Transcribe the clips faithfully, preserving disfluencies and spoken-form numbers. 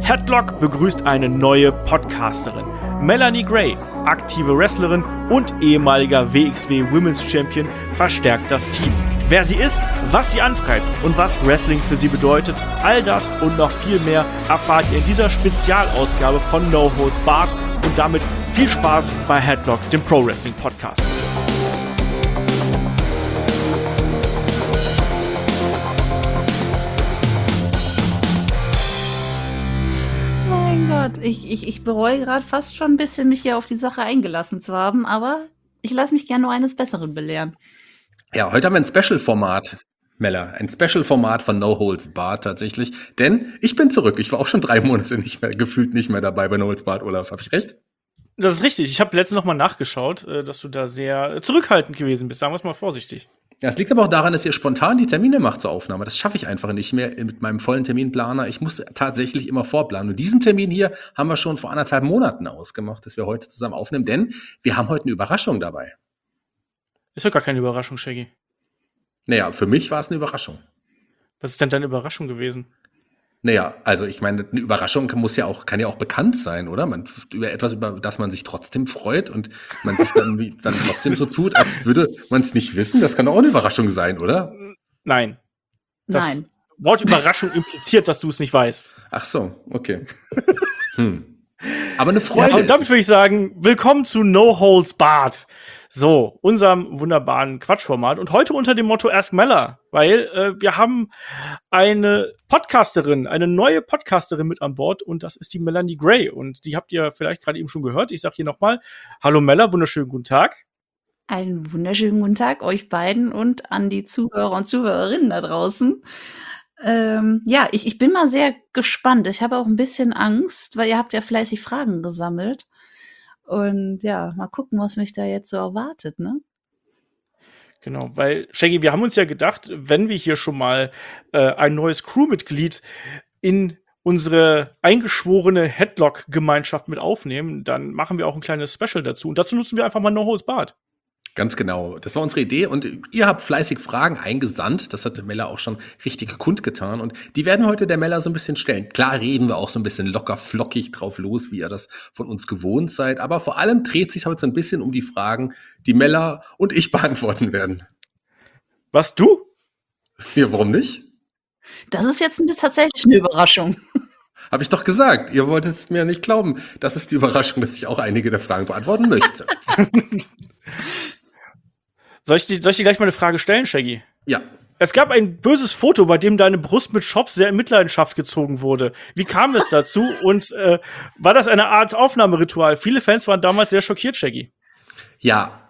Headlock begrüßt eine neue Podcasterin. Melanie Gray, aktive Wrestlerin und ehemaliger W X W Women's Champion, verstärkt das Team. Wer sie ist, was sie antreibt und was Wrestling für sie bedeutet, all das und noch viel mehr erfahrt ihr in dieser Spezialausgabe von No Holds Barred und damit viel Spaß bei Headlock, dem Pro Wrestling Podcast. Mein Gott, ich, ich, ich bereue gerade fast schon ein bisschen, mich hier auf die Sache eingelassen zu haben, aber ich lasse mich gerne nur eines Besseren belehren. Ja, heute haben wir ein Special-Format, Mella. Ein Special-Format von No Holds Barred tatsächlich. Denn ich bin zurück. Ich war auch schon drei Monate nicht mehr, gefühlt nicht mehr dabei bei No Holds Barred, Olaf. Hab ich recht? Das ist richtig. Ich habe letztens noch mal nachgeschaut, dass du da sehr zurückhaltend gewesen bist. Sagen wir es mal vorsichtig. Ja, es liegt aber auch daran, dass ihr spontan die Termine macht zur Aufnahme. Das schaffe ich einfach nicht mehr mit meinem vollen Terminplaner. Ich muss tatsächlich immer vorplanen. Und diesen Termin hier haben wir schon vor anderthalb Monaten ausgemacht, dass wir heute zusammen aufnehmen. Denn wir haben heute eine Überraschung dabei. Ist doch gar keine Überraschung, Shaggy. Naja, für mich war es eine Überraschung. Was ist denn deine Überraschung gewesen? Naja, also ich meine, eine Überraschung muss ja auch, kann ja auch bekannt sein, oder? Man, über etwas, über das man sich trotzdem freut und man sich dann, wie, dann trotzdem so tut, als würde man es nicht wissen. Das kann doch auch eine Überraschung sein, oder? Nein. Das Nein. Wort Überraschung impliziert, dass du es nicht weißt. Ach so, okay. hm. Aber eine Freude. Ja, und damit würde ich sagen, willkommen zu No Holds Barred. So, unserem wunderbaren Quatschformat. Und heute unter dem Motto Ask Mella, weil äh, wir haben eine Podcasterin, eine neue Podcasterin mit an Bord und das ist die Melanie Gray. Und die habt ihr vielleicht gerade eben schon gehört. Ich sag hier nochmal, hallo Mella, wunderschönen guten Tag. Einen wunderschönen guten Tag euch beiden und an die Zuhörer und Zuhörerinnen da draußen. Ähm, ja, ich, ich bin mal sehr gespannt. Ich habe auch ein bisschen Angst, weil ihr habt ja fleißig Fragen gesammelt. Und ja, mal gucken, was mich da jetzt so erwartet, ne? Genau, weil, Shaggy, wir haben uns ja gedacht, wenn wir hier schon mal äh, ein neues Crewmitglied in unsere eingeschworene Headlock-Gemeinschaft mit aufnehmen, dann machen wir auch ein kleines Special dazu. Und dazu nutzen wir einfach mal No Holds Barred. Ganz genau. Das war unsere Idee und ihr habt fleißig Fragen eingesandt. Das hat der Mella auch schon richtig kundgetan und die werden heute der Mella so ein bisschen stellen. Klar reden wir auch so ein bisschen locker flockig drauf los, wie ihr das von uns gewohnt seid. Aber vor allem dreht sich heute so ein bisschen um die Fragen, die Mella und ich beantworten werden. Was, du? Ja, warum nicht? Das ist jetzt eine, tatsächlich eine Überraschung. Habe ich doch gesagt. Ihr wolltet mir nicht glauben. Das ist die Überraschung, dass ich auch einige der Fragen beantworten möchte. Soll ich, dir, soll ich dir gleich mal eine Frage stellen, Shaggy? Ja. Es gab ein böses Foto, bei dem deine Brust mit Shops sehr in Mitleidenschaft gezogen wurde. Wie kam es dazu? Und äh, war das eine Art Aufnahmeritual? Viele Fans waren damals sehr schockiert, Shaggy. Ja.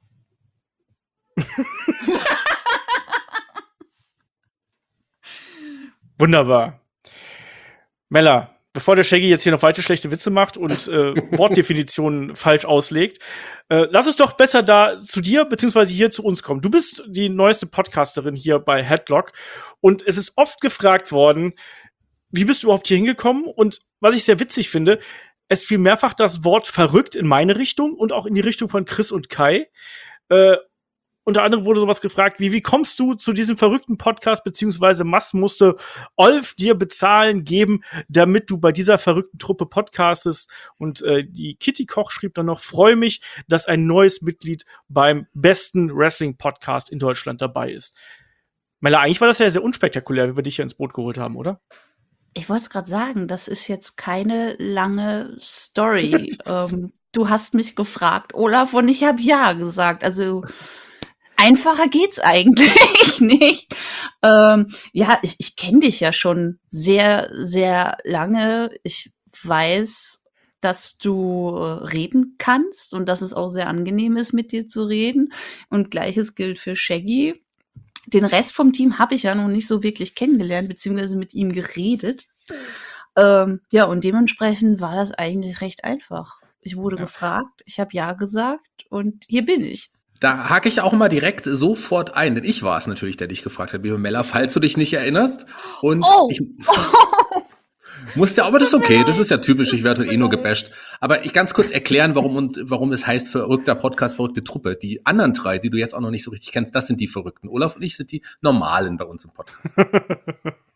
Wunderbar. Mella, bevor der Shaggy jetzt hier noch weitere schlechte Witze macht und äh, Wortdefinitionen falsch auslegt, äh, lass uns doch besser da zu dir beziehungsweise hier zu uns kommen. Du bist die neueste Podcasterin hier bei Headlock und es ist oft gefragt worden, wie bist du überhaupt hier hingekommen? Und was ich sehr witzig finde, es fiel mehrfach das Wort verrückt in meine Richtung und auch in die Richtung von Chris und Kai. Äh, Unter anderem wurde sowas gefragt, wie, wie kommst du zu diesem verrückten Podcast, beziehungsweise was musste Olf dir bezahlen geben, damit du bei dieser verrückten Truppe podcastest? Und äh, die Kitty Koch schrieb dann noch, freue mich, dass ein neues Mitglied beim besten Wrestling-Podcast in Deutschland dabei ist. Mella, eigentlich war das ja sehr unspektakulär, wie wir dich hier ins Boot geholt haben, oder? Ich wollte es gerade sagen, das ist jetzt keine lange Story. ähm, du hast mich gefragt, Olaf, und ich habe ja gesagt. Also einfacher geht's eigentlich nicht. Ähm, ja, ich, ich kenne dich ja schon sehr, sehr lange. Ich weiß, dass du reden kannst und dass es auch sehr angenehm ist, mit dir zu reden. Und Gleiches gilt für Shaggy. Den Rest vom Team habe ich ja noch nicht so wirklich kennengelernt, beziehungsweise mit ihm geredet. Ähm, ja, und dementsprechend war das eigentlich recht einfach. Ich wurde ja gefragt, ich habe ja gesagt und hier bin ich. Da hake ich auch mal direkt sofort ein, denn ich war es natürlich, der dich gefragt hat, liebe Mella, falls du dich nicht erinnerst. Und oh. ich musste, aber das ist okay, das ist ja typisch, ich werde eh nur gebasht. Aber ich ganz kurz erklären, warum und warum es heißt verrückter Podcast, verrückte Truppe. Die anderen drei, die du jetzt auch noch nicht so richtig kennst, das sind die Verrückten. Olaf und ich sind die Normalen bei uns im Podcast.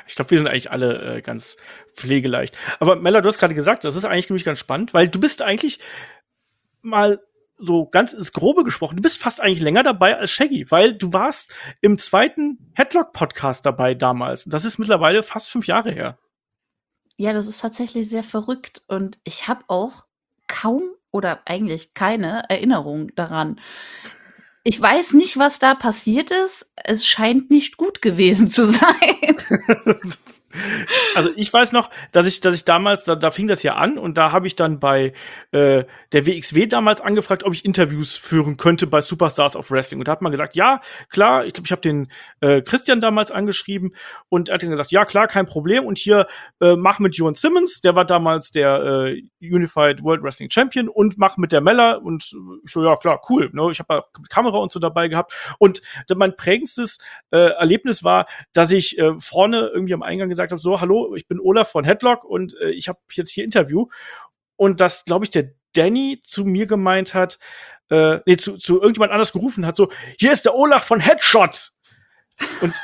Ich glaube, wir sind eigentlich alle äh, ganz pflegeleicht. Aber Mella, du hast gerade gesagt, das ist eigentlich nämlich ganz spannend, weil du bist eigentlich mal so ganz ins Grobe gesprochen, du bist fast eigentlich länger dabei als Shaggy, weil du warst im zweiten Headlock-Podcast dabei damals. Und das ist mittlerweile fast fünf Jahre her. Ja, das ist tatsächlich sehr verrückt. Und ich habe auch kaum oder eigentlich keine Erinnerung daran. Ich weiß nicht, was da passiert ist. Es scheint nicht gut gewesen zu sein. Also ich weiß noch, dass ich, dass ich damals, da, da fing das ja an und da habe ich dann bei äh, der W X W damals angefragt, ob ich Interviews führen könnte bei Superstars of Wrestling. Und da hat man gesagt, ja, klar, ich glaube, ich habe den äh, Christian damals angeschrieben und er hat dann gesagt, ja, klar, kein Problem. Und hier äh, mach mit John Simmons, der war damals der äh, Unified World Wrestling Champion, und mach mit der Mella. Und ich so, ja, klar, cool. Ne? Ich habe da Kamera und so dabei gehabt. Und mein prägendstes äh, Erlebnis war, dass ich äh, vorne irgendwie am Eingang gesagt habe, so, hallo, ich bin Olaf von Headlock und äh, ich habe jetzt hier Interview. Und das, glaube ich, der Danny zu mir gemeint hat, äh, nee, zu, zu irgendjemand anders gerufen hat, so, hier ist der Olaf von Headshot. Und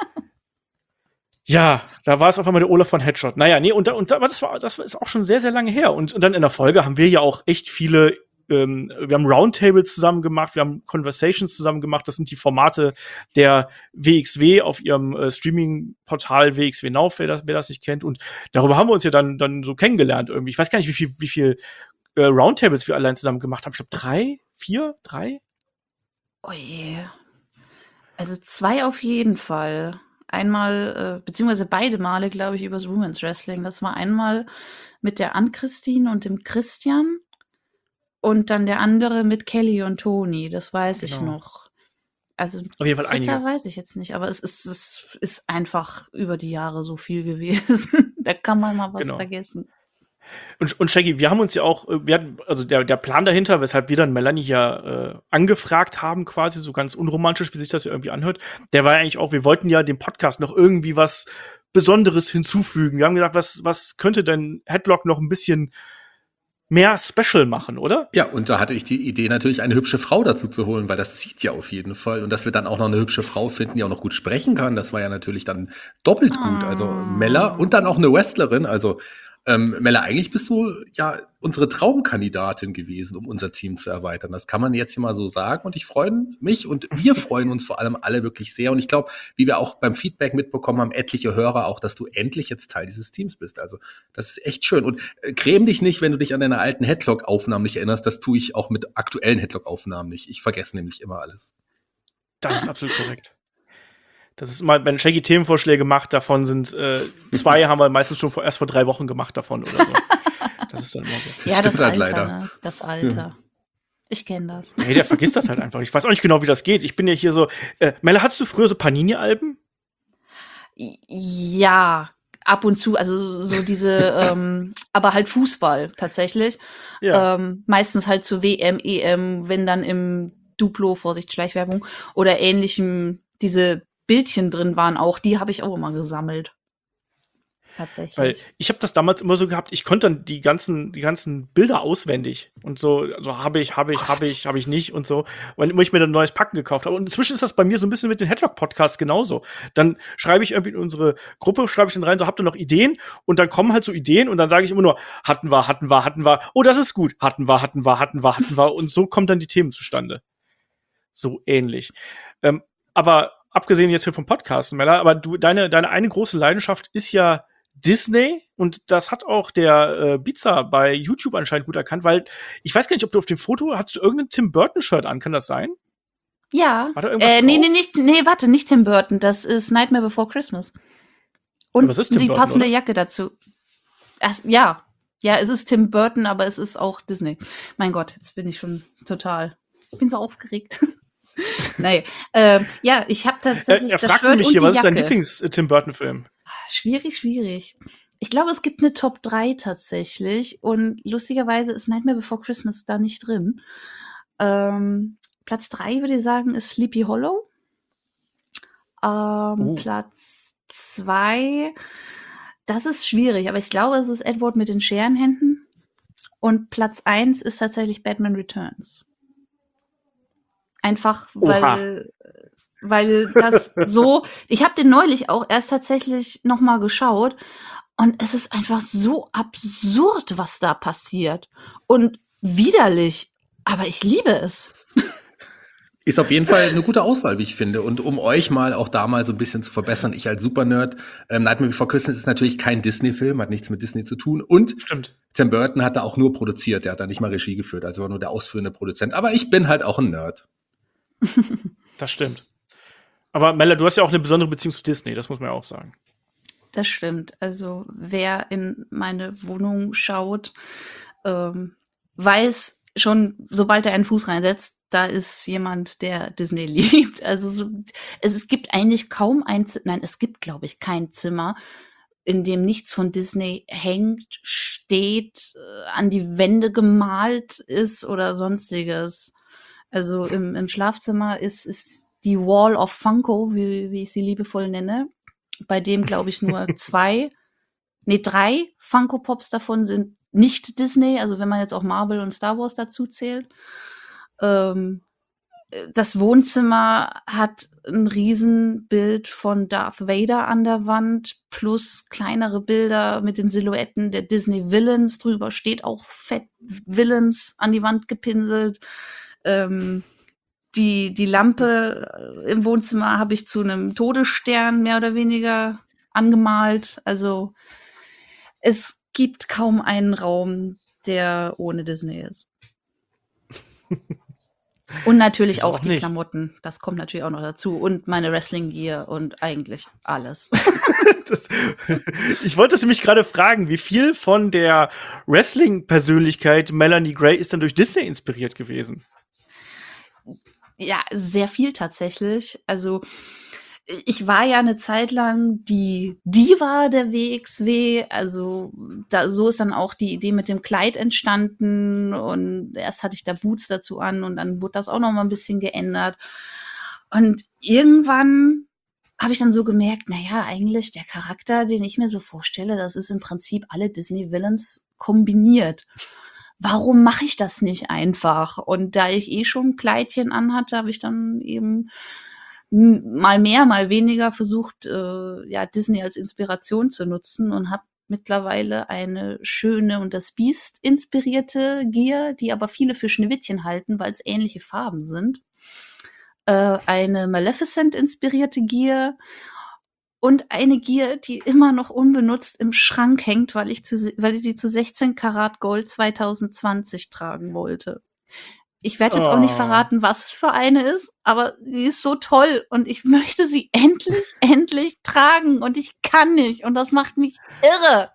ja, da war es auf einmal der Olaf von Headshot. Naja, nee, und, und aber das war, das ist auch schon sehr, sehr lange her. Und, und dann in der Folge haben wir ja auch echt viele Ähm, wir haben Roundtables zusammen gemacht, wir haben Conversations zusammen gemacht. Das sind die Formate der W X W auf ihrem äh, Streaming-Portal W X W Now, wer das, wer das nicht kennt. Und darüber haben wir uns ja dann, dann so kennengelernt irgendwie. Ich weiß gar nicht, wie viel, wie viel äh, Roundtables wir allein zusammen gemacht haben. Ich glaube, drei, vier, drei? Oh je. Also zwei auf jeden Fall. Einmal, äh, beziehungsweise beide Male, glaube ich, übers Women's Wrestling. Das war einmal mit der Ann-Christine und dem Christian. Und dann der andere mit Kelly und Toni, das weiß ich Genau. noch. Also Auf jeden Fall dritter einige. weiß ich jetzt nicht, aber es ist, es ist einfach über die Jahre so viel gewesen. Da kann man mal was Genau. vergessen. Und, und Shaggy, wir haben uns ja auch, äh, wir hatten, also der, der Plan dahinter, weshalb wir dann Melanie ja äh, angefragt haben, quasi, so ganz unromantisch, wie sich das ja irgendwie anhört, der war ja eigentlich auch, wir wollten ja dem Podcast noch irgendwie was Besonderes hinzufügen. Wir haben gesagt, was, was könnte denn Headlock noch ein bisschen mehr Special machen, oder? Ja, und da hatte ich die Idee, natürlich eine hübsche Frau dazu zu holen, weil das zieht ja auf jeden Fall. Und dass wir dann auch noch eine hübsche Frau finden, die auch noch gut sprechen kann, das war ja natürlich dann doppelt gut. Also Mella und dann auch eine Wrestlerin. Also ähm, Mella, eigentlich bist du ja unsere Traumkandidatin gewesen, um unser Team zu erweitern. Das kann man jetzt hier mal so sagen. Und ich freue mich und wir freuen uns vor allem alle wirklich sehr. Und ich glaube, wie wir auch beim Feedback mitbekommen haben, etliche Hörer auch, dass du endlich jetzt Teil dieses Teams bist. Also das ist echt schön. Und äh, gräm dich nicht, wenn du dich an deine alten Headlock-Aufnahmen nicht erinnerst. Das tue ich auch mit aktuellen Headlock-Aufnahmen nicht. Ich vergesse nämlich immer alles. Das ist absolut korrekt. Das ist immer, wenn Shaggy Themenvorschläge macht, davon sind äh, zwei haben wir meistens schon vor, erst vor drei Wochen gemacht davon oder so. Das ist dann immer so. Das ja, das stimmt halt Alter, leider. ne? Das Alter. Ich kenne das. Nee, der vergisst das halt einfach. Ich weiß auch nicht genau, wie das geht. Ich bin ja hier so, äh, Mella, hattest du früher so Panini-Alben? Ja, ab und zu, also so diese, ähm, aber halt Fußball tatsächlich. Ja. Ähm, meistens halt zu W M, E M, wenn dann im Duplo, Vorsicht, Schleichwerbung oder ähnlichem diese Bildchen drin waren auch, die habe ich auch immer gesammelt. Tatsächlich. Weil ich habe das damals immer so gehabt, ich konnte dann die ganzen, die ganzen Bilder auswendig und so, also habe ich, habe ich, habe ich, habe ich nicht und so. Und immer ich mir dann ein neues Packen gekauft habe. Und inzwischen ist das bei mir so ein bisschen mit den Headlock-Podcasts genauso. Dann schreibe ich irgendwie in unsere Gruppe, schreibe ich dann rein, so, habt ihr noch Ideen? Und dann kommen halt so Ideen und dann sage ich immer nur, hatten wir, hatten wir, hatten wir, oh, das ist gut, hatten wir, hatten wir, hatten wir, hatten wir. Und so kommen dann die Themen zustande. So ähnlich. Ähm, aber abgesehen jetzt hier vom Podcast, Mella, aber du, deine, deine eine große Leidenschaft ist ja Disney, und das hat auch der äh, Bizza bei YouTube anscheinend gut erkannt, weil ich weiß gar nicht, ob du auf dem Foto, hast du irgendein Tim Burton-Shirt an, kann das sein? Ja. War da irgendwas Äh, nee, drauf? nee, nicht, nee, warte, nicht Tim Burton, das ist Nightmare Before Christmas. Und was ist Tim die Burton, passende oder? Jacke dazu. Ach, ja. Ja, es ist Tim Burton, aber es ist auch Disney. Mein Gott, jetzt bin ich schon total, ich bin so aufgeregt. Nee, ähm, ja, ich habe Er, tatsächlich er das fragt Shirt nämlich und hier, die was ist dein Jacke. Lieblings-Tim Burton-Film? Schwierig, schwierig. Ich glaube, es gibt eine Top drei tatsächlich. Und lustigerweise ist Nightmare Before Christmas da nicht drin. Ähm, Platz drei würde ich sagen, ist Sleepy Hollow. Ähm, Oh. Platz zwei, das ist schwierig, aber ich glaube, es ist Edward mit den Scherenhänden. Und Platz eins ist tatsächlich Batman Returns. Einfach, Oha. weil weil das so, ich habe den neulich auch erst tatsächlich noch mal geschaut und es ist einfach so absurd, was da passiert und widerlich, aber ich liebe es. Ist auf jeden Fall eine gute Auswahl, wie ich finde. Und um euch mal auch da mal so ein bisschen zu verbessern, ich als Supernerd, ähm, Nightmare Before Christmas ist natürlich kein Disney-Film, hat nichts mit Disney zu tun. Und Stimmt. Tim Burton hat da auch nur produziert, der hat da nicht mal Regie geführt, also war nur der ausführende Produzent. Aber ich bin halt auch ein Nerd. Das stimmt. Aber Mella, du hast ja auch eine besondere Beziehung zu Disney, das muss man ja auch sagen. Das stimmt. Also wer in meine Wohnung schaut, ähm, weiß schon, sobald er einen Fuß reinsetzt, da ist jemand, der Disney liebt. Also so, es, es gibt eigentlich kaum ein Zimmer, nein, es gibt, glaube ich, kein Zimmer, in dem nichts von Disney hängt, steht, äh, an die Wände gemalt ist oder sonstiges. Also im, im Schlafzimmer ist, ist die Wall of Funko, wie, wie ich sie liebevoll nenne, bei dem, glaube ich, nur zwei, nee, drei Funko Pops davon sind nicht Disney, also wenn man jetzt auch Marvel und Star Wars dazu zählt. Ähm, das Wohnzimmer hat ein Riesenbild von Darth Vader an der Wand, plus kleinere Bilder mit den Silhouetten der Disney Villains. Drüber steht auch fett Villains an die Wand gepinselt. Ähm, die, die Lampe im Wohnzimmer habe ich zu einem Todesstern mehr oder weniger angemalt. Also es gibt kaum einen Raum, der ohne Disney ist. Und natürlich Wieso auch auch die nicht? Klamotten. Das kommt natürlich auch noch dazu. Und meine Wrestling-Gear und eigentlich alles. Das, ich wollte das nämlich gerade fragen, wie viel von der Wrestling-Persönlichkeit Melanie Gray ist dann durch Disney inspiriert gewesen? Ja, sehr viel tatsächlich. Also ich war ja eine Zeit lang die Diva der W X W. Also da, so ist dann auch die Idee mit dem Kleid entstanden. Und erst hatte ich da Boots dazu an und dann wurde das auch noch mal ein bisschen geändert. Und irgendwann habe ich dann so gemerkt, naja, eigentlich der Charakter, den ich mir so vorstelle, das ist im Prinzip alle Disney-Villains kombiniert. Warum mache ich das nicht einfach? Und da ich eh schon ein Kleidchen anhatte, habe ich dann eben mal mehr, mal weniger versucht, äh, ja, Disney als Inspiration zu nutzen und habe mittlerweile eine schöne und das Biest inspirierte Gear, die aber viele für Schneewittchen halten, weil es ähnliche Farben sind. Äh, eine Maleficent inspirierte Gear und eine Gear, die immer noch unbenutzt im Schrank hängt, weil ich, zu, weil ich sie zu sechzehn Karat Gold zwanzig zwanzig tragen wollte. Ich werde jetzt auch nicht Oh. verraten, was es für eine ist, aber sie ist so toll und ich möchte sie endlich, endlich tragen und ich kann nicht und das macht mich irre.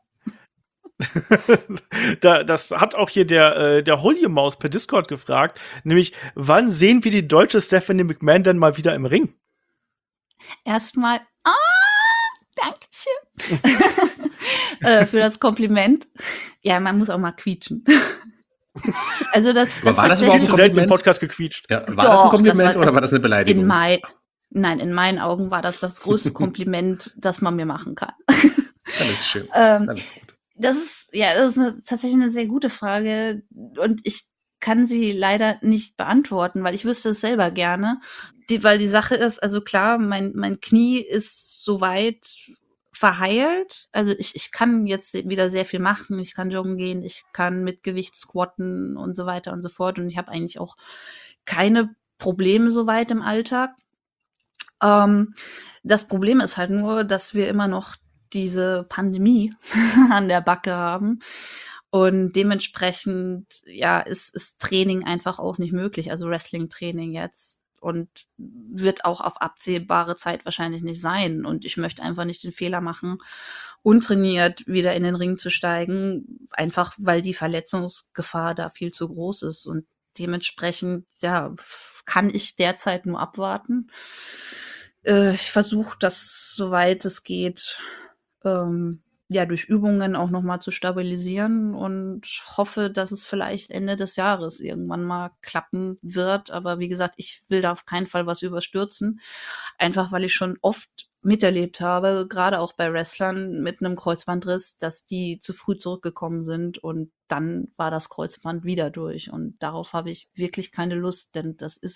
da, das hat auch hier der, äh, der Holy-Maus per Discord gefragt, nämlich, wann sehen wir die deutsche Stephanie McMahon denn mal wieder im Ring? Erstmal, ah, Dankeschön äh, für das Kompliment. Ja, man muss auch mal quietschen. Also das, Aber das war das tatsächlich- überhaupt ein Viel zu selten im Kompliment? Podcast gequietscht. Ja, war Doch, das ein das Kompliment war- oder war das eine Beleidigung? in mein, nein, in meinen Augen war das das größte Kompliment, das man mir machen kann. Dann ist schön. Ähm, Dann ist gut. Das ist, ja, das ist eine, tatsächlich eine sehr gute Frage und ich kann sie leider nicht beantworten, weil ich wüsste es selber gerne. Die, weil die Sache ist, also klar, mein, mein Knie ist soweit verheilt. Also ich, ich kann jetzt wieder sehr viel machen. Ich kann joggen gehen, ich kann mit Gewicht squatten und so weiter und so fort. Und ich habe eigentlich auch keine Probleme soweit im Alltag. Ähm, das Problem ist halt nur, dass wir immer noch diese Pandemie an der Backe haben. Und dementsprechend, ja, ist, ist Training einfach auch nicht möglich. Also Wrestling-Training jetzt. Und wird auch auf absehbare Zeit wahrscheinlich nicht sein. Und ich möchte einfach nicht den Fehler machen, untrainiert wieder in den Ring zu steigen. Einfach, weil die Verletzungsgefahr da viel zu groß ist. Und dementsprechend, ja, kann ich derzeit nur abwarten. Äh, ich versuche das, soweit es geht, ähm, ja, durch Übungen auch nochmal zu stabilisieren und hoffe, dass es vielleicht Ende des Jahres irgendwann mal klappen wird. Aber wie gesagt, ich will da auf keinen Fall was überstürzen. Einfach, weil ich schon oft miterlebt habe, gerade auch bei Wrestlern mit einem Kreuzbandriss, dass die zu früh zurückgekommen sind und dann war das Kreuzband wieder durch. Und darauf habe ich wirklich keine Lust, denn das ist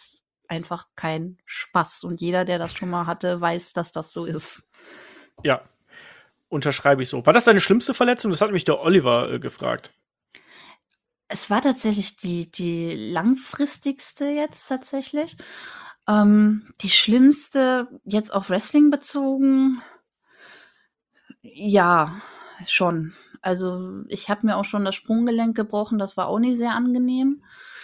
einfach kein Spaß. Und jeder, der das schon mal hatte, weiß, dass das so ist. Ja, unterschreibe ich so. War das deine schlimmste Verletzung? Das hat mich der Oliver äh, gefragt. Es war tatsächlich die, die langfristigste jetzt tatsächlich. Ähm, die schlimmste jetzt auf Wrestling bezogen. Ja, schon. Also ich habe mir auch schon das Sprunggelenk gebrochen. Das war auch nicht sehr angenehm.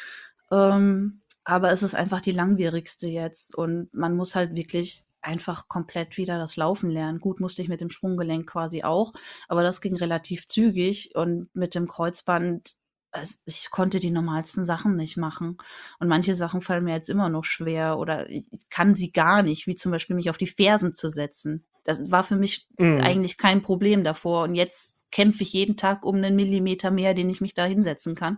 Ähm, aber es ist einfach die langwierigste jetzt. Und man muss halt wirklich einfach komplett wieder das Laufen lernen. Gut, musste ich mit dem Sprunggelenk quasi auch, aber das ging relativ zügig. Und mit dem Kreuzband, es, ich konnte die normalsten Sachen nicht machen. Und manche Sachen fallen mir jetzt immer noch schwer oder ich, ich kann sie gar nicht, wie zum Beispiel mich auf die Fersen zu setzen. Das war für mich Mhm. eigentlich kein Problem davor. Und jetzt kämpfe ich jeden Tag um einen Millimeter mehr, den ich mich da hinsetzen kann.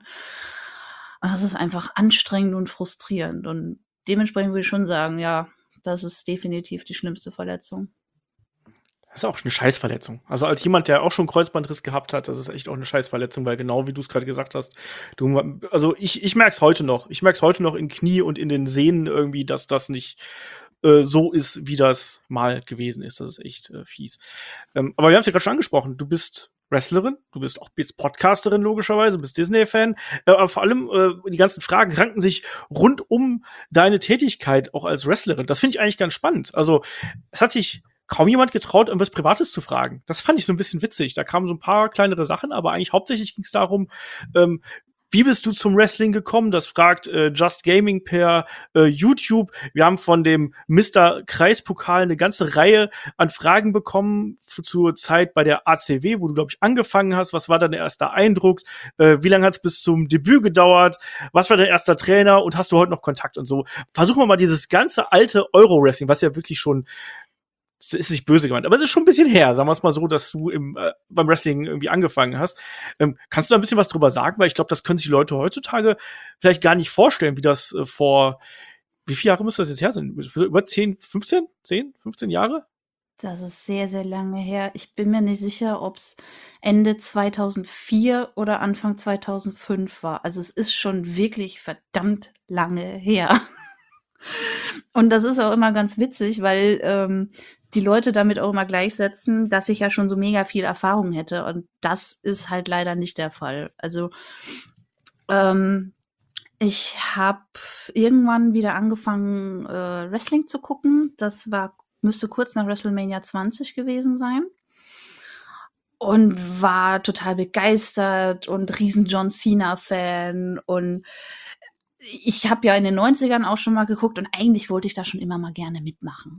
Und das ist einfach anstrengend und frustrierend. Und dementsprechend würde ich schon sagen, ja, das ist definitiv die schlimmste Verletzung. Das ist auch eine Scheißverletzung. Also als jemand, der auch schon Kreuzbandriss gehabt hat, das ist echt auch eine Scheißverletzung, weil genau wie du es gerade gesagt hast, du, also ich, ich merke es heute noch. Ich merke es heute noch in Knie und in den Sehnen irgendwie, dass das nicht äh, so ist, wie das mal gewesen ist. Das ist echt äh, fies. Ähm, aber wir haben es ja gerade schon angesprochen. Du bist Wrestlerin, du bist auch bist Podcasterin logischerweise, bist Disney-Fan. Äh, aber vor allem äh, die ganzen Fragen ranken sich rund um deine Tätigkeit auch als Wrestlerin. Das finde ich eigentlich ganz spannend. Also es hat sich kaum jemand getraut, irgendwas Privates zu fragen. Das fand ich so ein bisschen witzig. Da kamen so ein paar kleinere Sachen, aber eigentlich hauptsächlich ging es darum, ähm, wie bist du zum Wrestling gekommen? Das fragt äh, Just Gaming per äh, YouTube. Wir haben von dem Mister Kreispokal eine ganze Reihe an Fragen bekommen f- zur Zeit bei der A C W, wo du, glaube ich, angefangen hast. Was war dein erster Eindruck? Äh, wie lange hat es bis zum Debüt gedauert? Was war dein erster Trainer? Und hast du heute noch Kontakt und so? Versuchen wir mal dieses ganze alte Euro-Wrestling, was ja wirklich schon, das ist nicht böse gemeint, aber es ist schon ein bisschen her, sagen wir es mal so, dass du im, äh, beim Wrestling irgendwie angefangen hast. Ähm, kannst du da ein bisschen was drüber sagen? Weil ich glaube, das können sich die Leute heutzutage vielleicht gar nicht vorstellen, wie das äh, vor, wie viele Jahre muss das jetzt her sein? Über zehn, fünfzehn? zehn, fünfzehn Jahre? Das ist sehr, sehr lange her. Ich bin mir nicht sicher, ob es Ende zweitausendvier oder Anfang zweitausendfünf war. Also es ist schon wirklich verdammt lange her. Und das ist auch immer ganz witzig, weil ähm, die Leute damit auch immer gleichsetzen, dass ich ja schon so mega viel Erfahrung hätte. Und das ist halt leider nicht der Fall. Also ähm, ich habe irgendwann wieder angefangen, äh, Wrestling zu gucken. Das war, müsste kurz nach WrestleMania zwanzig gewesen sein. Und war total begeistert und riesen John Cena-Fan. Und ich habe ja in den neunzigern auch schon mal geguckt und eigentlich wollte ich da schon immer mal gerne mitmachen.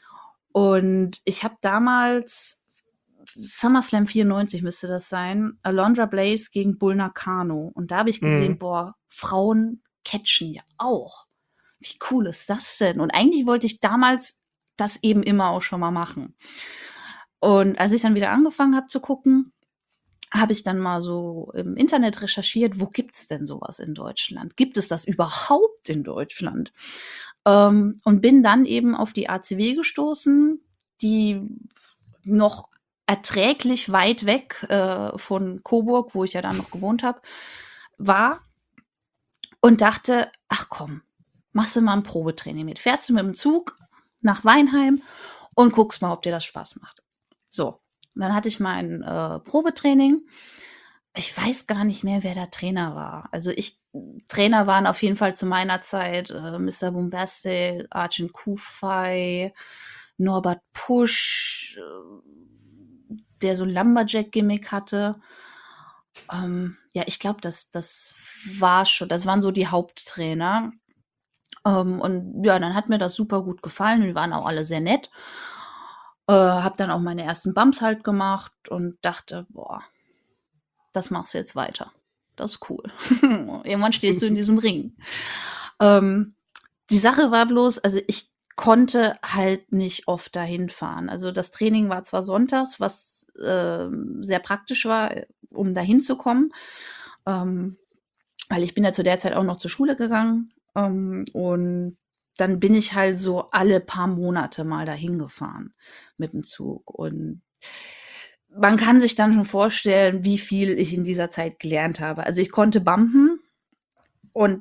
Und ich habe damals, SummerSlam vierundneunzig müsste das sein, Alondra Blaze gegen Bull Nakano. Und da habe ich gesehen, Mhm. boah, Frauen catchen ja auch. Wie cool ist das denn? Und eigentlich wollte ich damals das eben immer auch schon mal machen. Und als ich dann wieder angefangen habe zu gucken, habe ich dann mal so im Internet recherchiert, wo gibt's denn sowas in Deutschland? Gibt es das überhaupt in Deutschland? Ähm, und bin dann eben auf die A C W gestoßen, die noch erträglich weit weg äh, von Coburg, wo ich ja dann noch gewohnt habe, war und dachte, ach komm, machst du mal ein Probetraining mit. Fährst du mit dem Zug nach Weinheim und guckst mal, ob dir das Spaß macht. So, und dann hatte ich mein äh, Probetraining. Ich weiß gar nicht mehr, wer der Trainer war. Also ich, Trainer waren auf jeden Fall zu meiner Zeit äh, Mister Bombastic, Arjun Kufai, Norbert Pusch, äh, der so ein Lumberjack-Gimmick hatte. Ähm, ja, ich glaube, das, das war schon, das waren so die Haupttrainer. Ähm, und ja, dann hat mir das super gut gefallen. Die waren auch alle sehr nett. Äh, hab dann auch meine ersten Bumps halt gemacht und dachte, boah, das machst du jetzt weiter. Das ist cool. Irgendwann stehst du in diesem Ring. Ähm, die Sache war bloß, also ich konnte halt nicht oft dahin fahren. Also das Training war zwar sonntags, was äh, sehr praktisch war, um dahin zu kommen, ähm, weil ich bin ja zu der Zeit auch noch zur Schule gegangen ähm, und dann bin ich halt so alle paar Monate mal dahin gefahren mit dem Zug und man kann sich dann schon vorstellen, wie viel ich in dieser Zeit gelernt habe. Also ich konnte bumpen und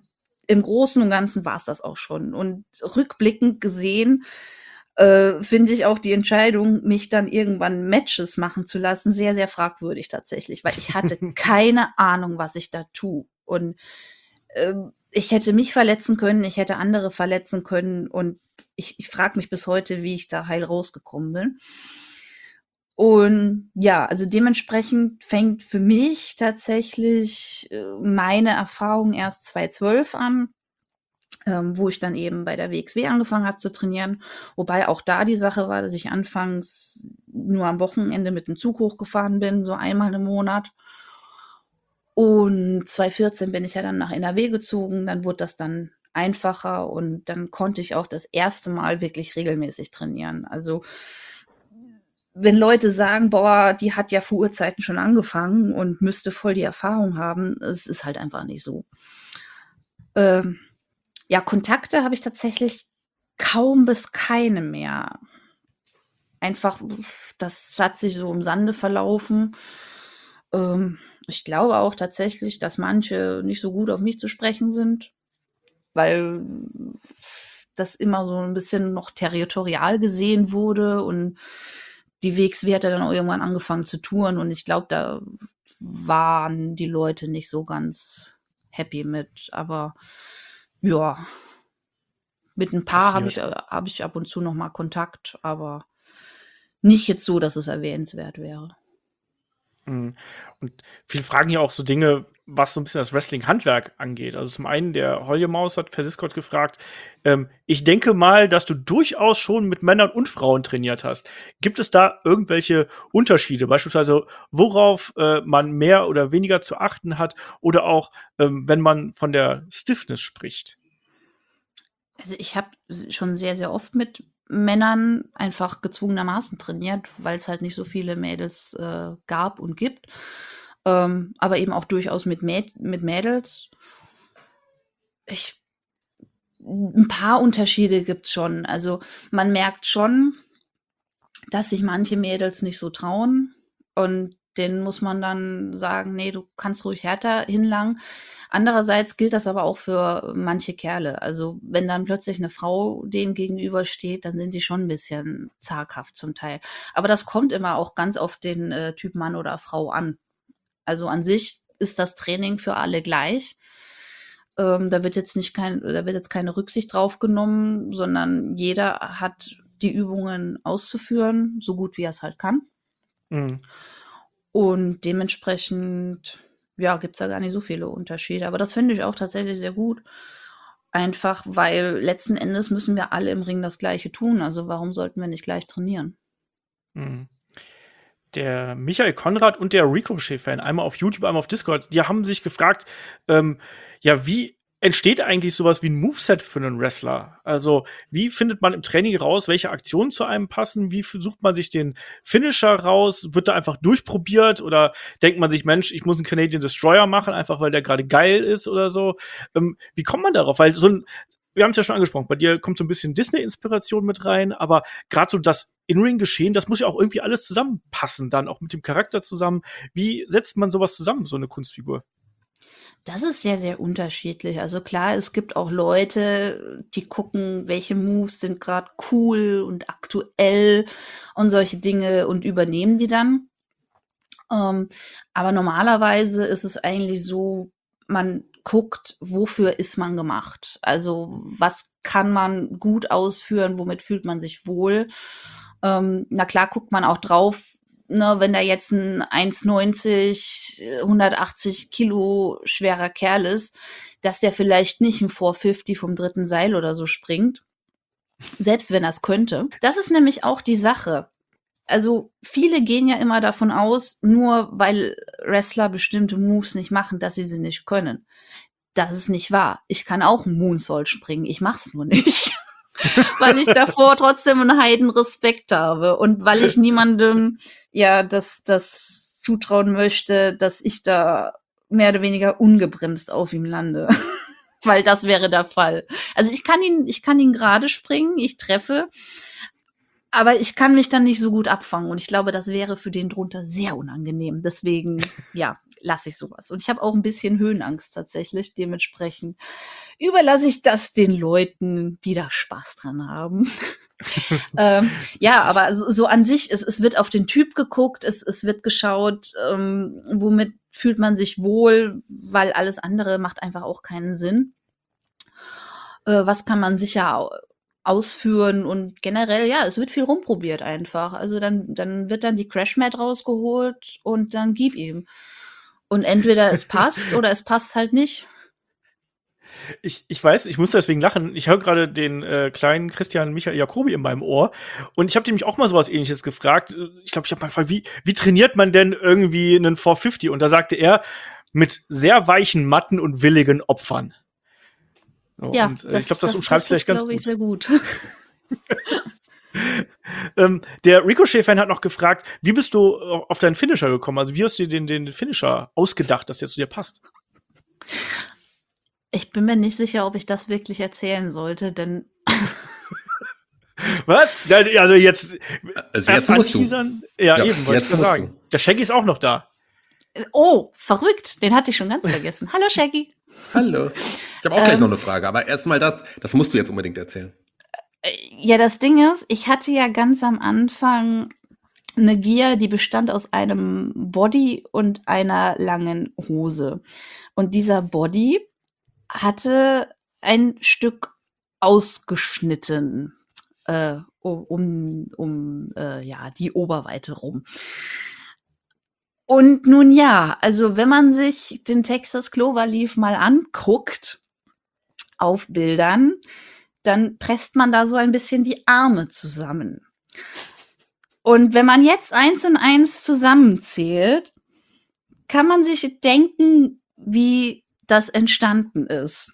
im Großen und Ganzen war es das auch schon. Und rückblickend gesehen äh, finde ich auch die Entscheidung, mich dann irgendwann Matches machen zu lassen, sehr, sehr fragwürdig tatsächlich, weil ich hatte keine Ahnung, was ich da tue. Und äh, ich hätte mich verletzen können, ich hätte andere verletzen können und ich, ich frage mich bis heute, wie ich da heil rausgekommen bin. Und ja, also dementsprechend fängt für mich tatsächlich äh, meine Erfahrung erst zweitausendzwölf an, ähm, wo ich dann eben bei der W X W angefangen habe zu trainieren. Wobei auch da die Sache war, dass ich anfangs nur am Wochenende mit dem Zug hochgefahren bin, so einmal im Monat. Und zweitausendvierzehn bin ich ja dann nach N R W gezogen, dann wurde das dann einfacher und dann konnte ich auch das erste Mal wirklich regelmäßig trainieren. Also wenn Leute sagen, boah, die hat ja vor Urzeiten schon angefangen und müsste voll die Erfahrung haben, es ist halt einfach nicht so. Ähm, ja, Kontakte habe ich tatsächlich kaum bis keine mehr. Einfach, das hat sich so im Sande verlaufen. Ähm, ich glaube auch tatsächlich, dass manche nicht so gut auf mich zu sprechen sind, weil das immer so ein bisschen noch territorial gesehen wurde und die W X W hat ja dann auch irgendwann angefangen zu touren und ich glaube, da waren die Leute nicht so ganz happy mit. Aber ja, mit ein paar habe ich, Passiert. hab ich ab und zu noch mal Kontakt, aber nicht jetzt so, dass es erwähnenswert wäre. Mhm. Und viele fragen ja auch so Dinge, was so ein bisschen das Wrestling-Handwerk angeht. Also zum einen, der Holjemaus hat per Discord gefragt, ähm, ich denke mal, dass du durchaus schon mit Männern und Frauen trainiert hast. Gibt es da irgendwelche Unterschiede? Beispielsweise, worauf äh, man mehr oder weniger zu achten hat? Oder auch, ähm, wenn man von der Stiffness spricht? Also ich habe schon sehr, sehr oft mit Männern einfach gezwungenermaßen trainiert, weil es halt nicht so viele Mädels äh, gab und gibt. Ähm, aber eben auch durchaus mit, Mäd mit Mädels. Ich, ein paar Unterschiede gibt's schon. Also man merkt schon, dass sich manche Mädels nicht so trauen. Und denen muss man dann sagen, nee, du kannst ruhig härter hinlangen. Andererseits gilt das aber auch für manche Kerle. Also wenn dann plötzlich eine Frau denen gegenübersteht, dann sind die schon ein bisschen zaghaft zum Teil. Aber das kommt immer auch ganz auf den äh, Typ Mann oder Frau an. Also an sich ist das Training für alle gleich. Ähm, da wird jetzt nicht kein, da wird jetzt keine Rücksicht drauf genommen, sondern jeder hat die Übungen auszuführen, so gut wie er es halt kann. Mhm. Und dementsprechend, ja, gibt's da gar nicht so viele Unterschiede. Aber das finde ich auch tatsächlich sehr gut. Einfach, weil letzten Endes müssen wir alle im Ring das Gleiche tun. Also warum sollten wir nicht gleich trainieren? Mhm. Der Michael Konrad und der Ricochet-Fan, einmal auf YouTube, einmal auf Discord, die haben sich gefragt, ähm, ja, wie entsteht eigentlich sowas wie ein Moveset für einen Wrestler? Also, wie findet man im Training raus, welche Aktionen zu einem passen? Wie sucht man sich den Finisher raus? Wird da einfach durchprobiert? Oder denkt man sich, Mensch, ich muss einen Canadian Destroyer machen, einfach weil der gerade geil ist oder so? Ähm, wie kommt man darauf? Weil so ein wir haben es ja schon angesprochen, bei dir kommt so ein bisschen Disney-Inspiration mit rein, aber gerade so das In-Ring-Geschehen, das muss ja auch irgendwie alles zusammenpassen, dann auch mit dem Charakter zusammen. Wie setzt man sowas zusammen, so eine Kunstfigur? Das ist sehr, sehr unterschiedlich. Also klar, es gibt auch Leute, die gucken, welche Moves sind gerade cool und aktuell und solche Dinge und übernehmen die dann. Ähm, aber normalerweise ist es eigentlich so, man guckt, wofür ist man gemacht? Also was kann man gut ausführen, womit fühlt man sich wohl? Ähm, na klar guckt man auch drauf, ne, wenn da jetzt ein eins neunzig, hundertachtzig Kilo schwerer Kerl ist, dass der vielleicht nicht ein vierhundertfünfzig vom dritten Seil oder so springt. Selbst wenn er es könnte. Das ist nämlich auch die Sache. Also viele gehen ja immer davon aus, nur weil Wrestler bestimmte Moves nicht machen, dass sie sie nicht können. Das ist nicht wahr. Ich kann auch einen Moonsault springen, ich mach's nur nicht. Weil ich davor trotzdem einen Heidenrespekt habe und weil ich niemandem ja das, das zutrauen möchte, dass ich da mehr oder weniger ungebremst auf ihm lande. Weil das wäre der Fall. Also ich kann ihn, ich kann ihn gerade springen, ich treffe, aber ich kann mich dann nicht so gut abfangen und ich glaube, das wäre für den drunter sehr unangenehm. Deswegen, ja, lasse ich sowas. Und ich habe auch ein bisschen Höhenangst tatsächlich. Dementsprechend überlasse ich das den Leuten, die da Spaß dran haben. ähm, ja, aber so, so an sich, es, es wird auf den Typ geguckt, es, es wird geschaut, ähm, womit fühlt man sich wohl, weil alles andere macht einfach auch keinen Sinn. Äh, was kann man sicher au- ausführen und generell, ja, es wird viel rumprobiert einfach. Also dann, dann wird dann die Crash-Mat rausgeholt und dann gib ihm. Und entweder es passt oder es passt halt nicht. Ich, ich weiß, ich muss deswegen lachen. Ich höre gerade den äh, kleinen Christian Michael Jacobi in meinem Ohr. Und ich habe nämlich auch mal sowas Ähnliches gefragt. Ich glaube, ich habe mal gefragt, wie, wie trainiert man denn irgendwie einen vierhundertfünfzig? Und da sagte er, mit sehr weichen Matten und willigen Opfern. So, Ja, und äh, das, ich glaube, das das umschreibt es trifft es, vielleicht ganz glaube ich, gut. sehr gut. Ähm, der Ricochet-Fan hat noch gefragt, wie bist du äh, auf deinen Finisher gekommen? Also wie hast du dir den, den Finisher ausgedacht, dass der zu dir passt? Ich bin mir nicht sicher, ob ich das wirklich erzählen sollte, denn Was? Ja, also jetzt, Also erst jetzt musst du. anteasern? Ja, Ja, eben, wollte jetzt ich gerade musst sagen. Der Shaggy ist auch noch da. oh, verrückt, den hatte ich schon ganz vergessen. Hallo Shaggy. Hallo. Ich habe auch gleich Ähm, noch eine Frage, aber erstmal das, das musst du jetzt unbedingt erzählen. Äh, Ja, das Ding ist, ich hatte ja ganz am Anfang eine Gear, die bestand aus einem Body und einer langen Hose. Und dieser Body hatte ein Stück ausgeschnitten, äh, um, um, um äh, ja, die Oberweite rum. Und nun ja, also wenn man sich den Texas Cloverleaf mal anguckt auf Bildern, dann presst man da so ein bisschen die Arme zusammen. Und wenn man jetzt eins und eins zusammenzählt, kann man sich denken, wie das entstanden ist.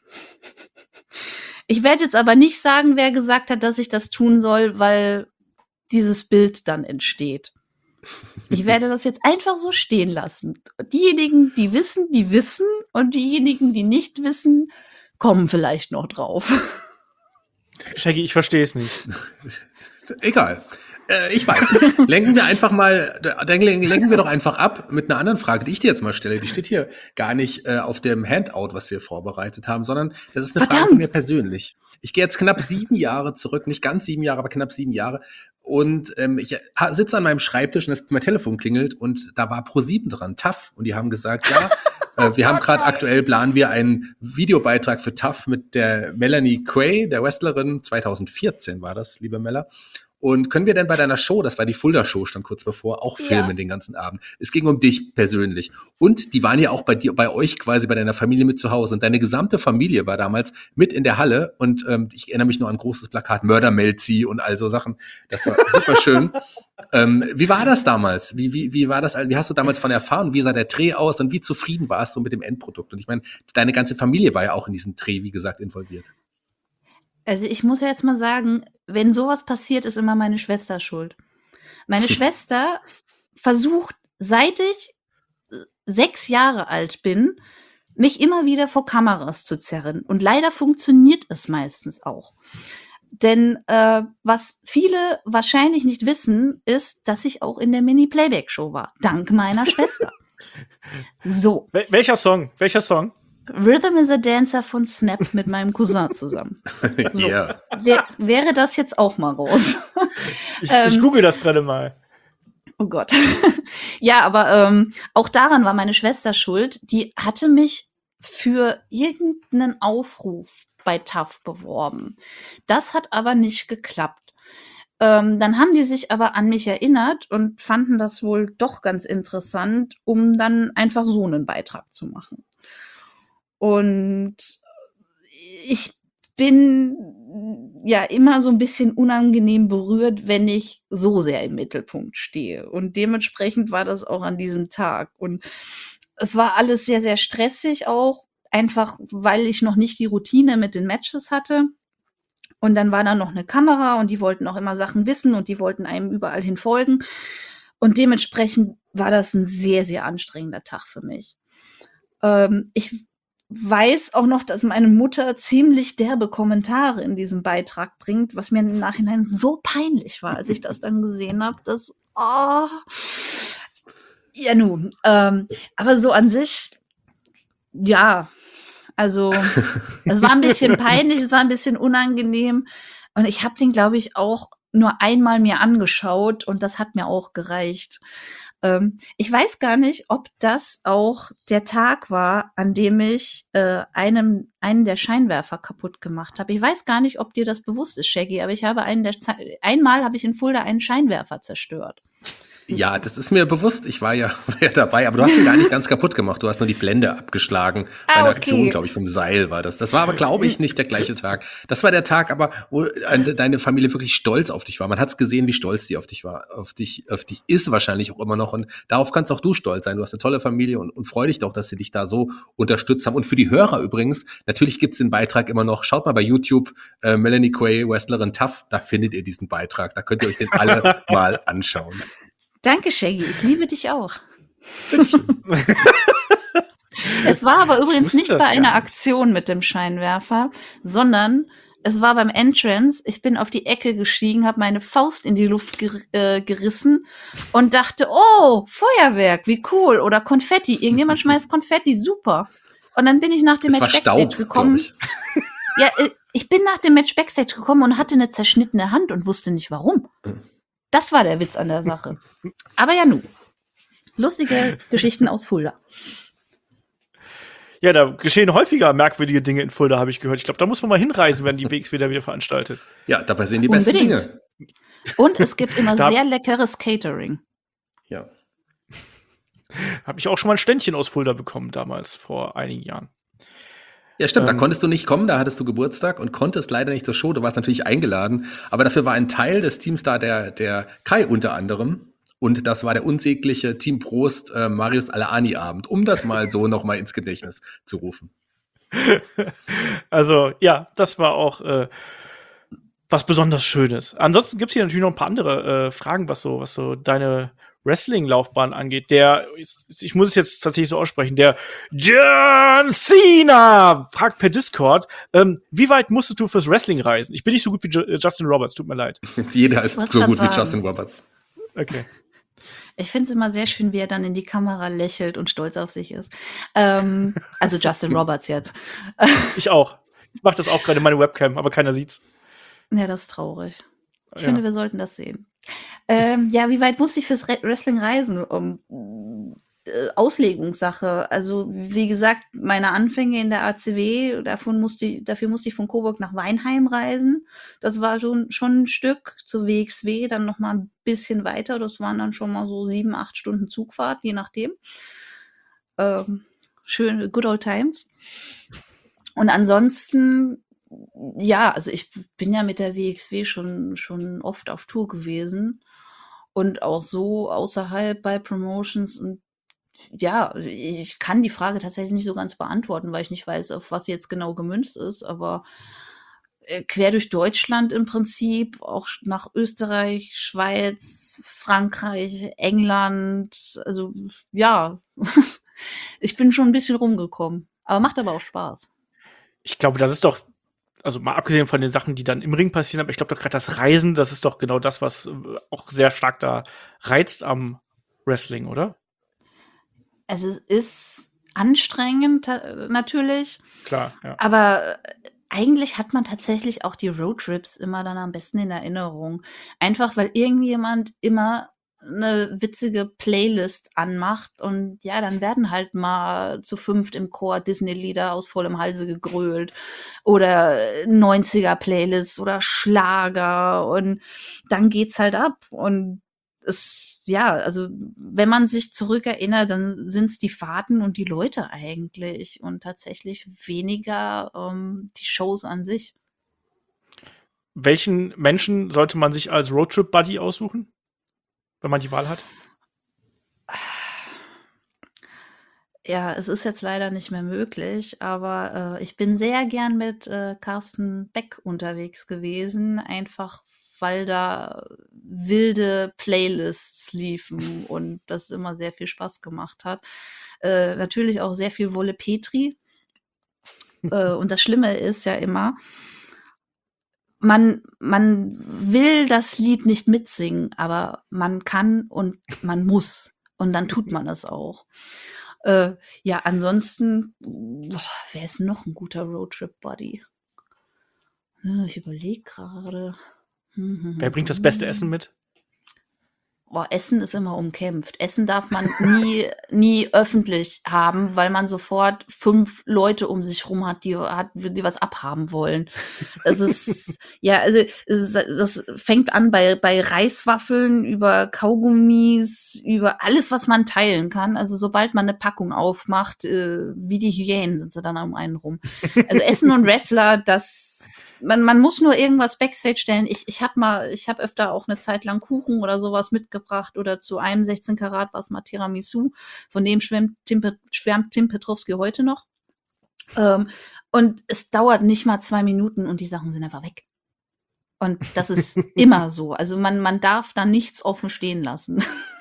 Ich werde jetzt aber nicht sagen, wer gesagt hat, dass ich das tun soll, weil dieses Bild dann entsteht. Ich werde das jetzt einfach so stehen lassen. Diejenigen, die wissen, die wissen, und diejenigen, die nicht wissen, kommen vielleicht noch drauf. Shaggy, ich verstehe es nicht. Egal. Äh, ich weiß. Lenken wir einfach mal, dann lenken wir doch einfach ab mit einer anderen Frage, die ich dir jetzt mal stelle. Die steht hier gar nicht äh, auf dem Handout, was wir vorbereitet haben, sondern das ist eine Verdammt. Frage von mir persönlich. Ich gehe jetzt knapp sieben Jahre zurück, nicht ganz sieben Jahre, aber knapp sieben Jahre. Und ähm, ich ha- sitze an meinem Schreibtisch und das, mein Telefon klingelt und da war ProSieben dran, T A F. Und die haben gesagt, ja, äh, wir haben gerade aktuell, planen wir einen Videobeitrag für T A F mit der Melanie Quay, der Wrestlerin. zwanzig vierzehn war das, liebe Mella. Und können wir denn bei deiner Show, das war die Fulda-Show, stand kurz bevor, auch filmen Ja. den ganzen Abend? Es ging um dich persönlich. Und die waren ja auch bei dir, bei euch quasi, bei deiner Familie mit zu Hause. Und deine gesamte Familie war damals mit in der Halle. Und ähm, ich erinnere mich nur an ein großes Plakat, Mörder-Melzi und all so Sachen. Das war super schön. ähm, wie war das damals? Wie, wie, wie war das? Wie hast du damals von erfahren? Wie sah der Dreh aus? Und wie zufrieden warst du mit dem Endprodukt? Und ich meine, deine ganze Familie war ja auch in diesen Dreh, wie gesagt, involviert. Also ich muss ja jetzt mal sagen, wenn sowas passiert, ist immer meine Schwester schuld. Meine Schwester versucht, seit ich äh, sechs Jahre alt bin, mich immer wieder vor Kameras zu zerren. Und leider funktioniert es meistens auch. Denn äh, was viele wahrscheinlich nicht wissen, ist, dass ich auch in der Mini-Playback-Show war. Dank meiner Schwester. So, Wel welcher Song? Welcher Song? Rhythm is a Dancer von Snap mit meinem Cousin zusammen. So. Ja. Wär, wäre das jetzt auch mal raus? Ich, Ähm. ich google das gerade mal. Oh Gott. Ja, aber ähm, auch daran war meine Schwester schuld. Die hatte mich für irgendeinen Aufruf bei T A F beworben. Das hat aber nicht geklappt. Ähm, dann haben die sich aber an mich erinnert und fanden das wohl doch ganz interessant, um dann einfach so einen Beitrag zu machen. Und ich bin ja immer so ein bisschen unangenehm berührt, wenn ich so sehr im Mittelpunkt stehe. Und dementsprechend war das auch an diesem Tag. Und es war alles sehr, sehr stressig auch, einfach weil ich noch nicht die Routine mit den Matches hatte. Und dann war da noch eine Kamera und die wollten auch immer Sachen wissen und die wollten einem überall hin folgen. Und dementsprechend war das ein sehr, sehr anstrengender Tag für mich. Ähm, ich weiß auch noch, dass meine Mutter ziemlich derbe Kommentare in diesem Beitrag bringt, was mir im Nachhinein so peinlich war, als ich das dann gesehen habe, dass, oh, Ja, nun, ähm, aber so an sich, ja, also es war ein bisschen peinlich, es war ein bisschen unangenehm und ich habe den, glaube ich, auch nur einmal mir angeschaut und das hat mir auch gereicht. Ähm, ich weiß gar nicht, ob das auch der Tag war, an dem ich äh, einem einen der Scheinwerfer kaputt gemacht habe. Ich weiß gar nicht, ob dir das bewusst ist, Shaggy, aber ich habe einen der Ze- einmal habe ich in Fulda einen Scheinwerfer zerstört. Ja, das ist mir bewusst. Ich war ja, war ja dabei, aber du hast ihn gar nicht ganz kaputt gemacht. Du hast nur die Blende abgeschlagen. Bei Ah, einer Aktion, okay. glaube ich, vom Seil war das. Das war aber, glaube ich, nicht der gleiche Tag. Das war der Tag, aber wo äh, deine Familie wirklich stolz auf dich war. Man hat es gesehen, wie stolz die auf dich war, auf dich, auf dich ist wahrscheinlich auch immer noch. Und darauf kannst auch du stolz sein. Du hast eine tolle Familie und, und freu dich doch, dass sie dich da so unterstützt haben. Und für die Hörer übrigens, natürlich gibt's den Beitrag immer noch. Schaut mal bei YouTube, äh, Melanie Quay, Wrestlerin Tough, da findet ihr diesen Beitrag. Da könnt ihr euch den alle mal anschauen. Danke, Shaggy. Ich liebe dich auch. Es war aber übrigens wusste nicht das bei gar einer nicht. Aktion mit dem Scheinwerfer, sondern es war beim Entrance. Ich bin auf die Ecke gestiegen, habe meine Faust in die Luft ger äh, gerissen und dachte, oh, Feuerwerk, wie cool. Oder Konfetti. Irgendjemand schmeißt Konfetti, super. Und dann bin ich nach dem Das war Match Backstage Staub, glaube gekommen. ich. Ja, äh, ich bin nach dem Match Backstage gekommen und hatte eine zerschnittene Hand und wusste nicht warum. Das war der Witz an der Sache. Aber ja, nun. Lustige Geschichten aus Fulda. Ja, da geschehen häufiger merkwürdige Dinge in Fulda, habe ich gehört. Ich glaube, da muss man mal hinreisen, wenn die W X W wieder veranstaltet. Ja, dabei sind die besten Unbedingt. Dinge. Und es gibt immer Da- sehr leckeres Catering. Ja. Habe ich auch schon mal ein Ständchen aus Fulda bekommen, damals, vor einigen Jahren. Ja, stimmt, Ähm. da konntest du nicht kommen, da hattest du Geburtstag und konntest leider nicht zur Show. Du warst natürlich eingeladen, aber dafür war ein Teil des Teams da, der, der Kai unter anderem. Und das war der unsägliche Team Prost äh, Marius Alaani-Abend, um das mal so noch mal ins Gedächtnis zu rufen. Also, ja, das war auch äh, was besonders Schönes. Ansonsten gibt es hier natürlich noch ein paar andere äh, Fragen, was so, was so deine Wrestling-Laufbahn angeht. Der, ich muss es jetzt tatsächlich so aussprechen, der John Cena fragt per Discord, ähm, wie weit musstest du fürs Wrestling reisen? Ich bin nicht so gut wie Ju- Justin Roberts, tut mir leid. Jeder ist wollte so grad gut wie sagen. Justin Roberts. Okay. Ich finde es immer sehr schön, wie er dann in die Kamera lächelt und stolz auf sich ist. Ähm, also Justin Roberts jetzt. Ich auch. Ich mache das auch gerade in meine Webcam, aber keiner sieht's. Ja, das ist traurig. Ich Ja. finde, wir sollten das sehen. Ähm, ja, wie weit muss ich fürs Re Wrestling reisen? Um, äh, Auslegungssache. Also, wie gesagt, meine Anfänge in der A C W, davon musste ich, dafür musste ich von Coburg nach Weinheim reisen. Das war schon, schon ein Stück zur W X W, dann noch mal ein bisschen weiter. Das waren dann schon mal so sieben, acht Stunden Zugfahrt, je nachdem. Ähm, schön, good old times. Und ansonsten, ja, also ich bin ja mit der W X W schon, schon oft auf Tour gewesen und auch so außerhalb bei Promotions und ja, ich kann die Frage tatsächlich nicht so ganz beantworten, weil ich nicht weiß, auf was sie jetzt genau gemünzt ist, aber äh, quer durch Deutschland im Prinzip, auch nach Österreich, Schweiz, Frankreich, England, also ja, ich bin schon ein bisschen rumgekommen, aber macht aber auch Spaß. Ich glaube, das ist doch, also mal abgesehen von den Sachen, die dann im Ring passieren, aber ich glaube doch gerade das Reisen, das ist doch genau das, was äh, auch sehr stark da reizt am Wrestling, oder? Also es ist anstrengend ta- natürlich, Klar, ja. aber äh, eigentlich hat man tatsächlich auch die Roadtrips immer dann am besten in Erinnerung. Einfach weil irgendjemand immer eine witzige Playlist anmacht und ja, dann werden halt mal zu fünft im Chor Disney-Lieder aus vollem Halse gegrölt oder neunziger-Playlists oder Schlager und dann geht's halt ab und es ja, also wenn man sich zurückerinnert, dann sind's die Fahrten und die Leute eigentlich und tatsächlich weniger ähm, die Shows an sich. Welchen Menschen sollte man sich als Roadtrip-Buddy aussuchen, wenn man die Wahl hat? Ja, es ist jetzt leider nicht mehr möglich, aber äh, ich bin sehr gern mit äh, Carsten Beck unterwegs gewesen, einfach weil da wilde Playlists liefen und das immer sehr viel Spaß gemacht hat. Äh, natürlich auch sehr viel Wolle Petri. äh, und das Schlimme ist ja immer, man, man will das Lied nicht mitsingen, aber man kann und man muss. Und dann tut man es auch. Äh, ja, ansonsten, boah, wer ist noch ein guter Roadtrip-Buddy? Ja, ich überlege gerade. Wer bringt das beste Essen mit? Boah, Essen ist immer umkämpft. Essen darf man nie, nie öffentlich haben, weil man sofort fünf Leute um sich rum hat, die, hat, die was abhaben wollen. Das ist, ja, also es ist, das fängt an bei, bei Reiswaffeln, über Kaugummis, über alles, was man teilen kann. Also sobald man eine Packung aufmacht, äh, wie die Hyänen sind sie dann um einen rum. Also Essen und Wrestler, das Man, man muss nur irgendwas Backstage stellen. Ich, ich habe mal, ich habe öfter auch eine Zeit lang Kuchen oder sowas mitgebracht oder zu einem sechzehn Karat war es mal Tiramisu. Von dem schwärmt Tim, schwärmt Tim Petrowski heute noch. Ähm, und es dauert nicht mal zwei Minuten und die Sachen sind einfach weg. Und das ist immer so. Also man, man darf da nichts offen stehen lassen.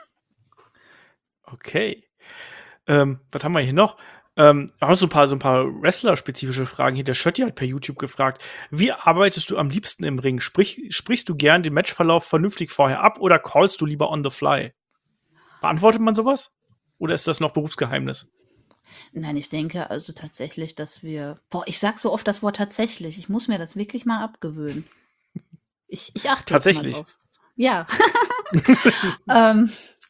Okay. Ähm, was haben wir hier noch? Ähm, auch so ein paar, so ein paar Wrestler-spezifische Fragen hier. Der Schötti hat per YouTube gefragt, wie arbeitest du am liebsten im Ring? Sprich, sprichst du gern den Matchverlauf vernünftig vorher ab oder callst du lieber on the fly? Beantwortet man sowas? Oder ist das noch Berufsgeheimnis? Nein, ich denke also tatsächlich, dass wir. Boah, ich sag so oft das Wort tatsächlich. Ich muss mir das wirklich mal abgewöhnen. Ich, ich achte jetzt Tatsächlich. mal drauf. Ja. ähm,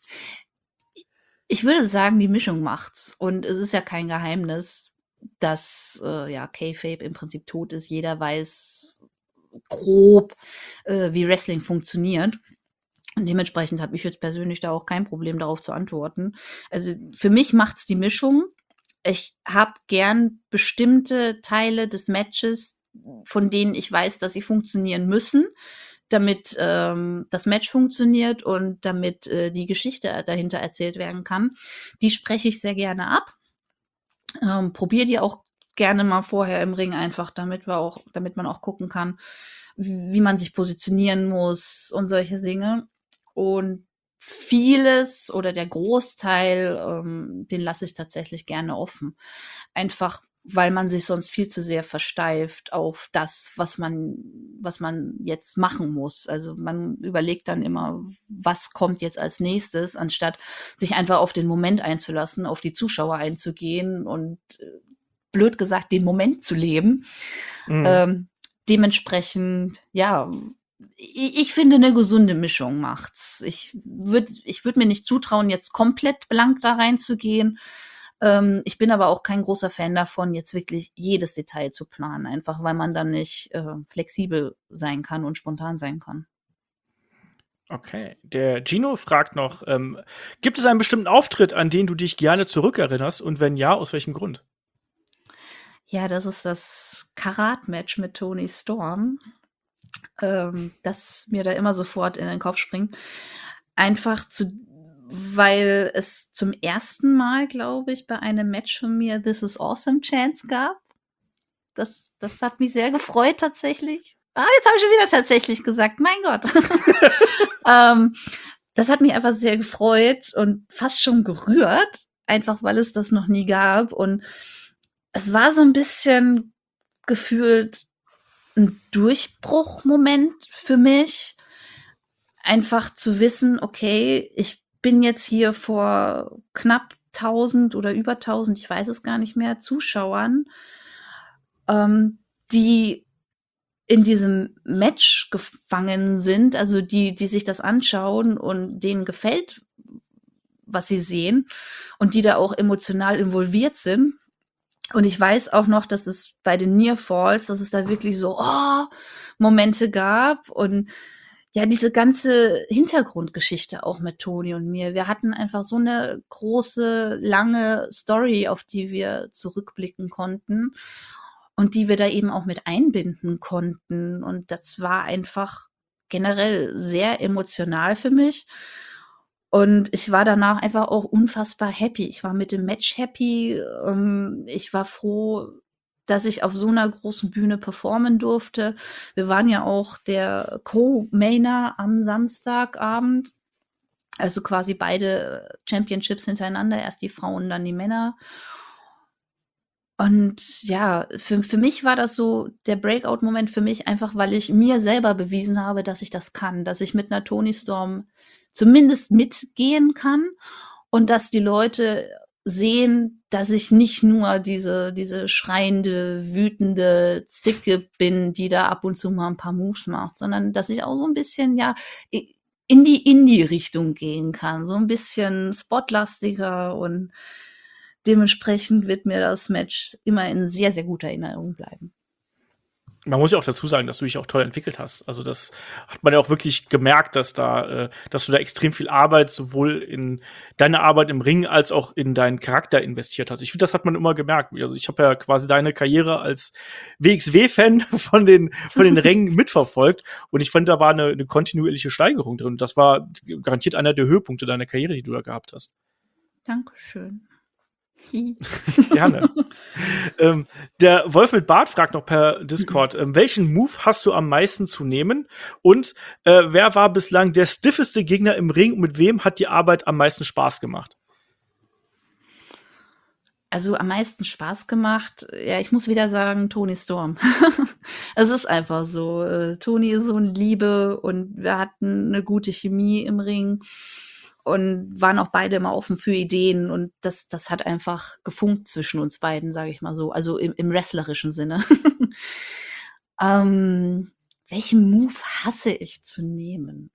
ich würde sagen, die Mischung macht's. Und es ist ja kein Geheimnis, dass äh, ja Kayfabe im Prinzip tot ist. Jeder weiß grob, äh, wie Wrestling funktioniert. Und dementsprechend habe ich jetzt persönlich da auch kein Problem, darauf zu antworten. Also für mich macht's die Mischung. Ich habe gern bestimmte Teile des Matches, von denen ich weiß, dass sie funktionieren müssen, damit ähm, das Match funktioniert und damit äh, die Geschichte dahinter erzählt werden kann. Die spreche ich sehr gerne ab. Ähm, probiere die auch gerne mal vorher im Ring einfach, damit wir auch, damit man auch gucken kann, wie, wie man sich positionieren muss und solche Dinge. Und vieles oder der Großteil, ähm, den lasse ich tatsächlich gerne offen. Einfach, weil man sich sonst viel zu sehr versteift auf das, was man, was man jetzt machen muss. Also man überlegt dann immer, was kommt jetzt als nächstes, anstatt sich einfach auf den Moment einzulassen, auf die Zuschauer einzugehen und äh, blöd gesagt, den Moment zu leben. Mhm. Ähm, dementsprechend, ja, ich, ich finde, eine gesunde Mischung macht's. Ich würde ich würd mir nicht zutrauen, jetzt komplett blank da reinzugehen. Ähm, ich bin aber auch kein großer Fan davon, jetzt wirklich jedes Detail zu planen, einfach weil man dann nicht äh, flexibel sein kann und spontan sein kann. Okay. Der Gino fragt noch, ähm, gibt es einen bestimmten Auftritt, an den du dich gerne zurückerinnerst? Und wenn ja, aus welchem Grund? Ja, das ist das Karat-Match mit Toni Storm, ähm, das mir da immer sofort in den Kopf springt. Einfach zu, weil es zum ersten Mal, glaube ich, bei einem Match von mir This is Awesome Chance gab. Das, das hat mich sehr gefreut tatsächlich. Ah, jetzt habe ich schon wieder tatsächlich gesagt. Mein Gott. ähm, das hat mich einfach sehr gefreut und fast schon gerührt, einfach weil es das noch nie gab. Und es war so ein bisschen gefühlt ein Durchbruchmoment für mich, einfach zu wissen, okay, ich bin jetzt hier vor knapp tausend oder über tausend, ich weiß es gar nicht mehr, Zuschauern, ähm, die in diesem Match gefangen sind, also die, die sich das anschauen und denen gefällt, was sie sehen und die da auch emotional involviert sind. Und ich weiß auch noch, dass es bei den Near Falls, dass es da wirklich so oh, Momente gab und ja, diese ganze Hintergrundgeschichte auch mit Toni und mir. Wir hatten einfach so eine große, lange Story, auf die wir zurückblicken konnten und die wir da eben auch mit einbinden konnten. Und das war einfach generell sehr emotional für mich. Und ich war danach einfach auch unfassbar happy. Ich war mit dem Match happy. Ähm, ich war froh, dass ich auf so einer großen Bühne performen durfte. Wir waren ja auch der Co-Mainer am Samstagabend. Also quasi beide Championships hintereinander. Erst die Frauen, dann die Männer. Und ja, für, für mich war das so der Breakout-Moment für mich, einfach weil ich mir selber bewiesen habe, dass ich das kann. Dass ich mit einer Toni Storm zumindest mitgehen kann und dass die Leute sehen, dass ich nicht nur diese, diese schreiende, wütende Zicke bin, die da ab und zu mal ein paar Moves macht, sondern dass ich auch so ein bisschen, ja, in die Indie-Richtung gehen kann. So ein bisschen spotlastiger und dementsprechend wird mir das Match immer in sehr, sehr guter Erinnerung bleiben. Man muss ja auch dazu sagen, dass du dich auch toll entwickelt hast. Also das hat man ja auch wirklich gemerkt, dass da, äh, dass du da extrem viel Arbeit sowohl in deine Arbeit im Ring als auch in deinen Charakter investiert hast. Ich finde, das hat man immer gemerkt. Also ich habe ja quasi deine Karriere als W X W-Fan von den von den Rängen mitverfolgt und ich fand, da war eine, eine kontinuierliche Steigerung drin. Das war garantiert einer der Höhepunkte deiner Karriere, die du da gehabt hast. Dankeschön. Gerne. ähm, der Wolf mit Bart fragt noch per Discord, ähm, welchen Move hast du am meisten zu nehmen? Und äh, wer war bislang der stiffeste Gegner im Ring und mit wem hat die Arbeit am meisten Spaß gemacht? Also am meisten Spaß gemacht, ja, ich muss wieder sagen, Toni Storm. Es ist einfach so. Äh, Toni ist so eine Liebe und wir hatten eine gute Chemie im Ring und waren auch beide immer offen für Ideen und das, das hat einfach gefunkt zwischen uns beiden, sage ich mal so. Also im, im wrestlerischen Sinne. ähm, welchen Move hasse ich zu nehmen?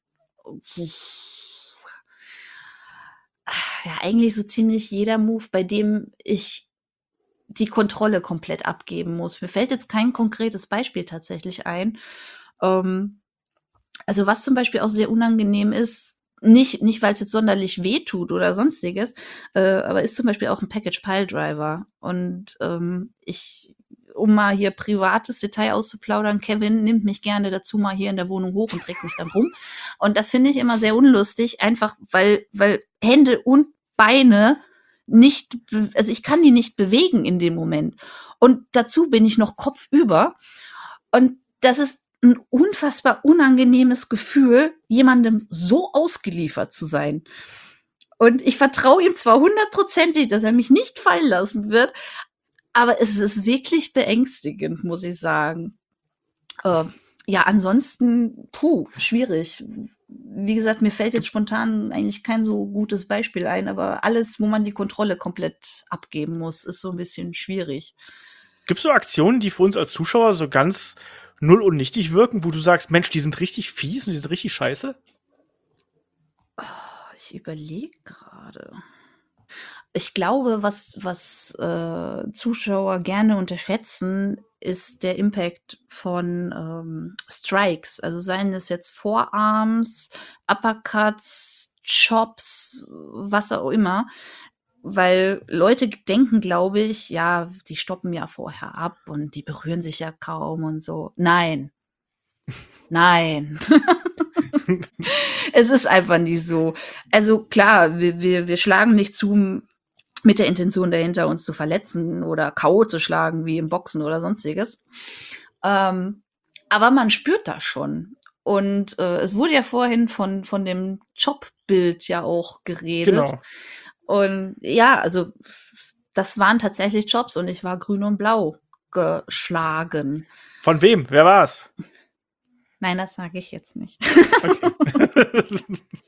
Ja, eigentlich so ziemlich jeder Move, bei dem ich die Kontrolle komplett abgeben muss. Mir fällt jetzt kein konkretes Beispiel tatsächlich ein. Ähm, also was zum Beispiel auch sehr unangenehm ist, nicht, nicht weil es jetzt sonderlich weh tut oder sonstiges, äh, aber ist zum Beispiel auch ein Package Pile Driver. Und ähm, ich, um mal hier privates Detail auszuplaudern, Kevin nimmt mich gerne dazu mal hier in der Wohnung hoch und trägt mich dann rum. Und das finde ich immer sehr unlustig, einfach weil, weil Hände und Beine nicht, also ich kann die nicht bewegen in dem Moment. Und dazu bin ich noch kopfüber. Und das ist ein unfassbar unangenehmes Gefühl, jemandem so ausgeliefert zu sein. Und ich vertraue ihm zwar hundertprozentig, dass er mich nicht fallen lassen wird, aber es ist wirklich beängstigend, muss ich sagen. Äh, ja, ansonsten, puh, schwierig. Wie gesagt, mir fällt jetzt spontan eigentlich kein so gutes Beispiel ein, aber alles, wo man die Kontrolle komplett abgeben muss, ist so ein bisschen schwierig. Gibt es so Aktionen, die für uns als Zuschauer so ganz null und nichtig wirken, wo du sagst, Mensch, die sind richtig fies und die sind richtig scheiße? Oh, ich überlege gerade. Ich glaube, was, was äh, Zuschauer gerne unterschätzen, ist der Impact von ähm, Strikes. Also seien es jetzt Forearms, Uppercuts, Chops, was auch immer. Weil Leute denken, glaube ich, ja, die stoppen ja vorher ab und die berühren sich ja kaum und so. Nein. Nein. Es ist einfach nicht so. Also klar, wir, wir, wir schlagen nicht zu mit der Intention dahinter, uns zu verletzen oder K O zu schlagen, wie im Boxen oder sonstiges. Ähm, aber man spürt das schon. Und äh, es wurde ja vorhin von, von dem Chop-Bild ja auch geredet. Genau. Und ja, also das waren tatsächlich Chops und ich war grün und blau geschlagen. Von wem? Wer war's? Nein, das sage ich jetzt nicht. Okay.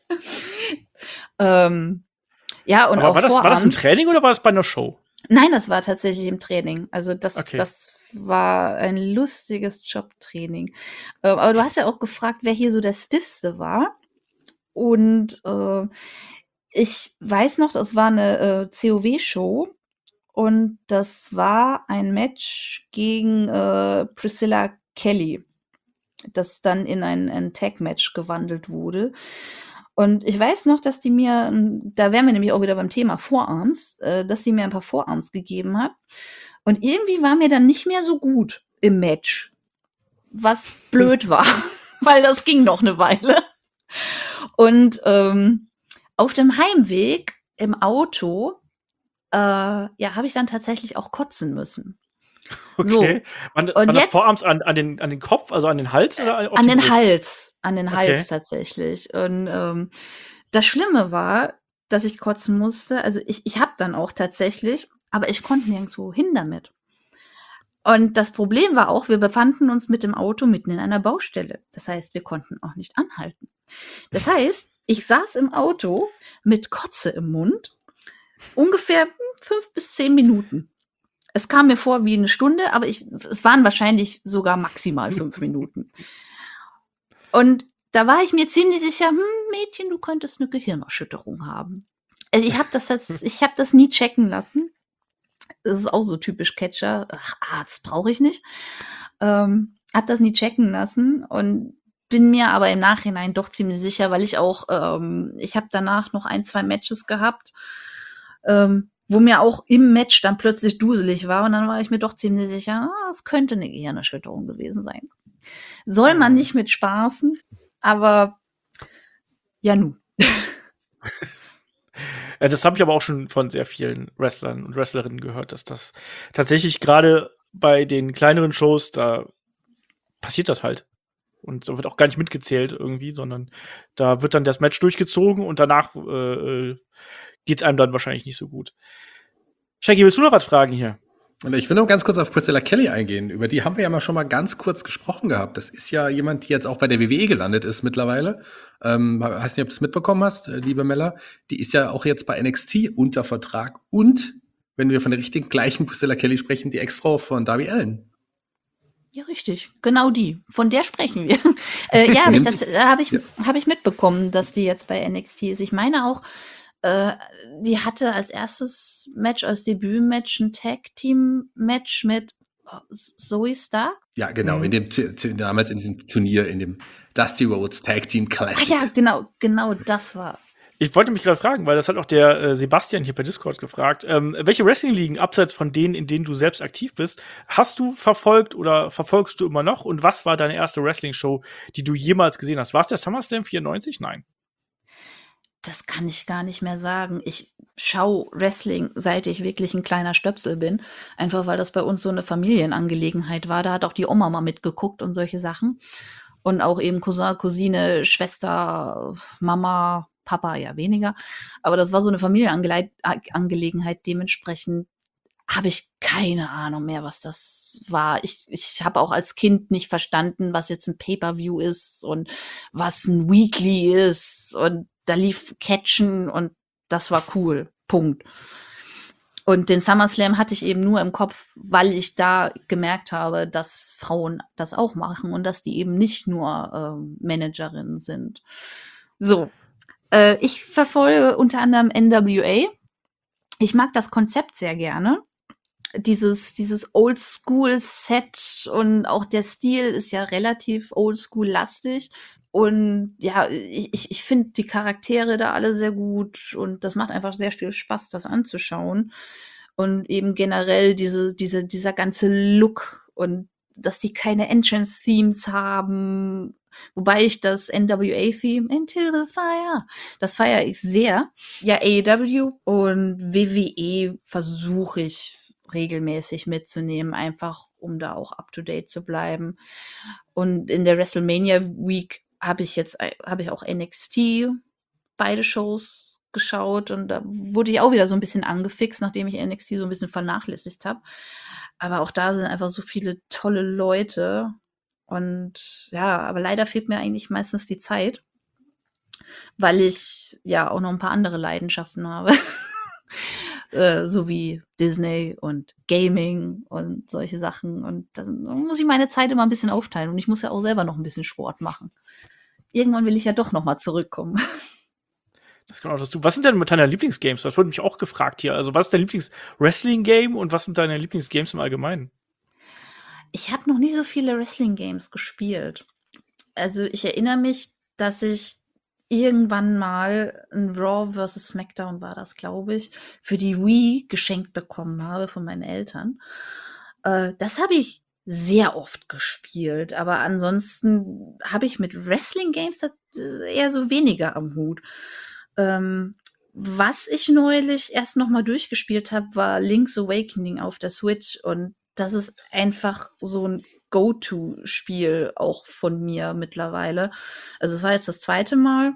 ähm, ja, und Aber auch war das, war das im Vorabend- Training oder war das bei einer Show? Nein, das war tatsächlich im Training. Also das, Okay. das war ein lustiges Jobtraining. Ähm, aber du hast ja auch gefragt, wer hier so der Stiffste war. Und äh, ich weiß noch, das war eine äh, C O W-Show. Und das war ein Match gegen äh, Priscilla Kelly, das dann in ein, ein Tag-Match gewandelt wurde. Und ich weiß noch, dass die mir, ähm, da wären wir nämlich auch wieder beim Thema Forearms, äh, dass die mir ein paar Forearms gegeben hat. Und irgendwie war mir dann nicht mehr so gut im Match. Was blöd war, weil das ging noch eine Weile. Und ähm, auf dem Heimweg im Auto, äh, ja, habe ich dann tatsächlich auch kotzen müssen. Okay. Waren, Und waren das jetzt- Vorarms an, an, den, an den Kopf, also an den Hals oder auf An die den Brust? Hals, an den Okay. Hals tatsächlich. Und ähm, das Schlimme war, dass ich kotzen musste. Also ich, ich habe dann auch tatsächlich, aber ich konnte nirgendwo hin damit. Und das Problem war auch, wir befanden uns mit dem Auto mitten in einer Baustelle. Das heißt, wir konnten auch nicht anhalten. Das heißt, ich saß im Auto mit Kotze im Mund ungefähr fünf bis zehn Minuten. Es kam mir vor wie eine Stunde, aber ich, es waren wahrscheinlich sogar maximal fünf Minuten. Und da war ich mir ziemlich sicher, hm, Mädchen, du könntest eine Gehirnerschütterung haben. Also ich habe das, das, ich habe das nie checken lassen. Das ist auch so typisch Catcher. Ach, Arzt brauche ich nicht. Ähm, hab das nie checken lassen und bin mir aber im Nachhinein doch ziemlich sicher, weil ich auch, ähm, ich habe danach noch ein, zwei Matches gehabt, ähm, wo mir auch im Match dann plötzlich duselig war und dann war ich mir doch ziemlich sicher, ah, es könnte eine Gehirnerschütterung gewesen sein. Soll man nicht mit spaßen, aber ja nu. Äh, Das habe ich aber auch schon von sehr vielen Wrestlern und Wrestlerinnen gehört, dass das tatsächlich gerade bei den kleineren Shows, da passiert das halt. Und so wird auch gar nicht mitgezählt irgendwie, sondern da wird dann das Match durchgezogen und danach äh, geht es einem dann wahrscheinlich nicht so gut. Shaggy, willst du noch was fragen hier? Und ich will noch ganz kurz auf Priscilla Kelly eingehen. Über die haben wir ja mal schon mal ganz kurz gesprochen gehabt. Das ist ja jemand, die jetzt auch bei der W W E gelandet ist mittlerweile. Ähm, weiß nicht, ob du es mitbekommen hast, äh, liebe Mella. Die ist ja auch jetzt bei N X T unter Vertrag. Und, wenn wir von der richtigen gleichen Priscilla Kelly sprechen, die Ex-Frau von Darby Allin. Ja, richtig. Genau die. Von der sprechen wir. äh, ja, habe ich, das, äh, hab ich, Ja. hab ich mitbekommen, dass die jetzt bei N X T ist. Ich meine auch, äh, die hatte als erstes Match, als Debütmatch ein Tag-Team-Match mit äh, Zoe Stark. Ja, genau, Mhm. in dem Tu- Tu- damals in diesem Turnier, in dem Dusty Rhodes Tag Team Ah Classic. ja, genau, genau das war's. Ich wollte mich gerade fragen, weil das hat auch der äh, Sebastian hier per Discord gefragt. Ähm, welche Wrestling-Ligen, abseits von denen, in denen du selbst aktiv bist, hast du verfolgt oder verfolgst du immer noch? Und was war deine erste Wrestling-Show, die du jemals gesehen hast? War es der SummerSlam vierundneunzig? Nein. Das kann ich gar nicht mehr sagen. Ich schaue Wrestling, seit ich wirklich ein kleiner Stöpsel bin. Einfach weil das bei uns so eine Familienangelegenheit war. Da hat auch die Oma mal mitgeguckt und solche Sachen. Und auch eben Cousin, Cousine, Schwester, Mama, Papa ja weniger. Aber das war so eine Familienangelegenheit. Dementsprechend habe ich keine Ahnung mehr, was das war. Ich, ich habe auch als Kind nicht verstanden, was jetzt ein Pay-Per-View ist und was ein Weekly ist. Und da lief Catchen und das war cool. Punkt. Und den SummerSlam hatte ich eben nur im Kopf, weil ich da gemerkt habe, dass Frauen das auch machen und dass die eben nicht nur ähm, Managerinnen sind. So, äh, ich verfolge unter anderem N W A. Ich mag das Konzept sehr gerne. Dieses, dieses Oldschool-Set und auch der Stil ist ja relativ Oldschool-lastig. Und ja, ich, ich finde die Charaktere da alle sehr gut und das macht einfach sehr viel Spaß, das anzuschauen. Und eben generell diese, diese, dieser ganze Look und dass die keine Entrance-Themes haben. Wobei ich das N W A-Theme Into the Fire, das feiere ich sehr. Ja, A E W und W W E versuche ich regelmäßig mitzunehmen, einfach um da auch up-to-date zu bleiben. Und in der WrestleMania Week habe ich jetzt habe ich auch N X T beide Shows geschaut und da wurde ich auch wieder so ein bisschen angefixt, nachdem ich N X T so ein bisschen vernachlässigt habe. Aber auch da sind einfach so viele tolle Leute und ja, aber leider fehlt mir eigentlich meistens die Zeit, weil ich ja auch noch ein paar andere Leidenschaften habe. Äh, so wie Disney und Gaming und solche Sachen. Und dann muss ich meine Zeit immer ein bisschen aufteilen. Und ich muss ja auch selber noch ein bisschen Sport machen. Irgendwann will ich ja doch noch mal zurückkommen. Das kommt auch dazu. Was sind denn deine Lieblingsgames? Das wurde mich auch gefragt hier. Also, was ist dein Lieblings-Wrestling-Game und was sind deine Lieblingsgames im Allgemeinen? Ich habe noch nie so viele Wrestling-Games gespielt. Also ich erinnere mich, dass ich irgendwann mal ein Raw versus SmackDown war das, glaube ich, für die Wii geschenkt bekommen habe von meinen Eltern. Äh, das habe ich sehr oft gespielt, aber ansonsten habe ich mit Wrestling-Games eher so weniger am Hut. Ähm, was ich neulich erst noch mal durchgespielt habe, war Link's Awakening auf der Switch und das ist einfach so ein Go-To-Spiel auch von mir mittlerweile. Also es war jetzt das zweite Mal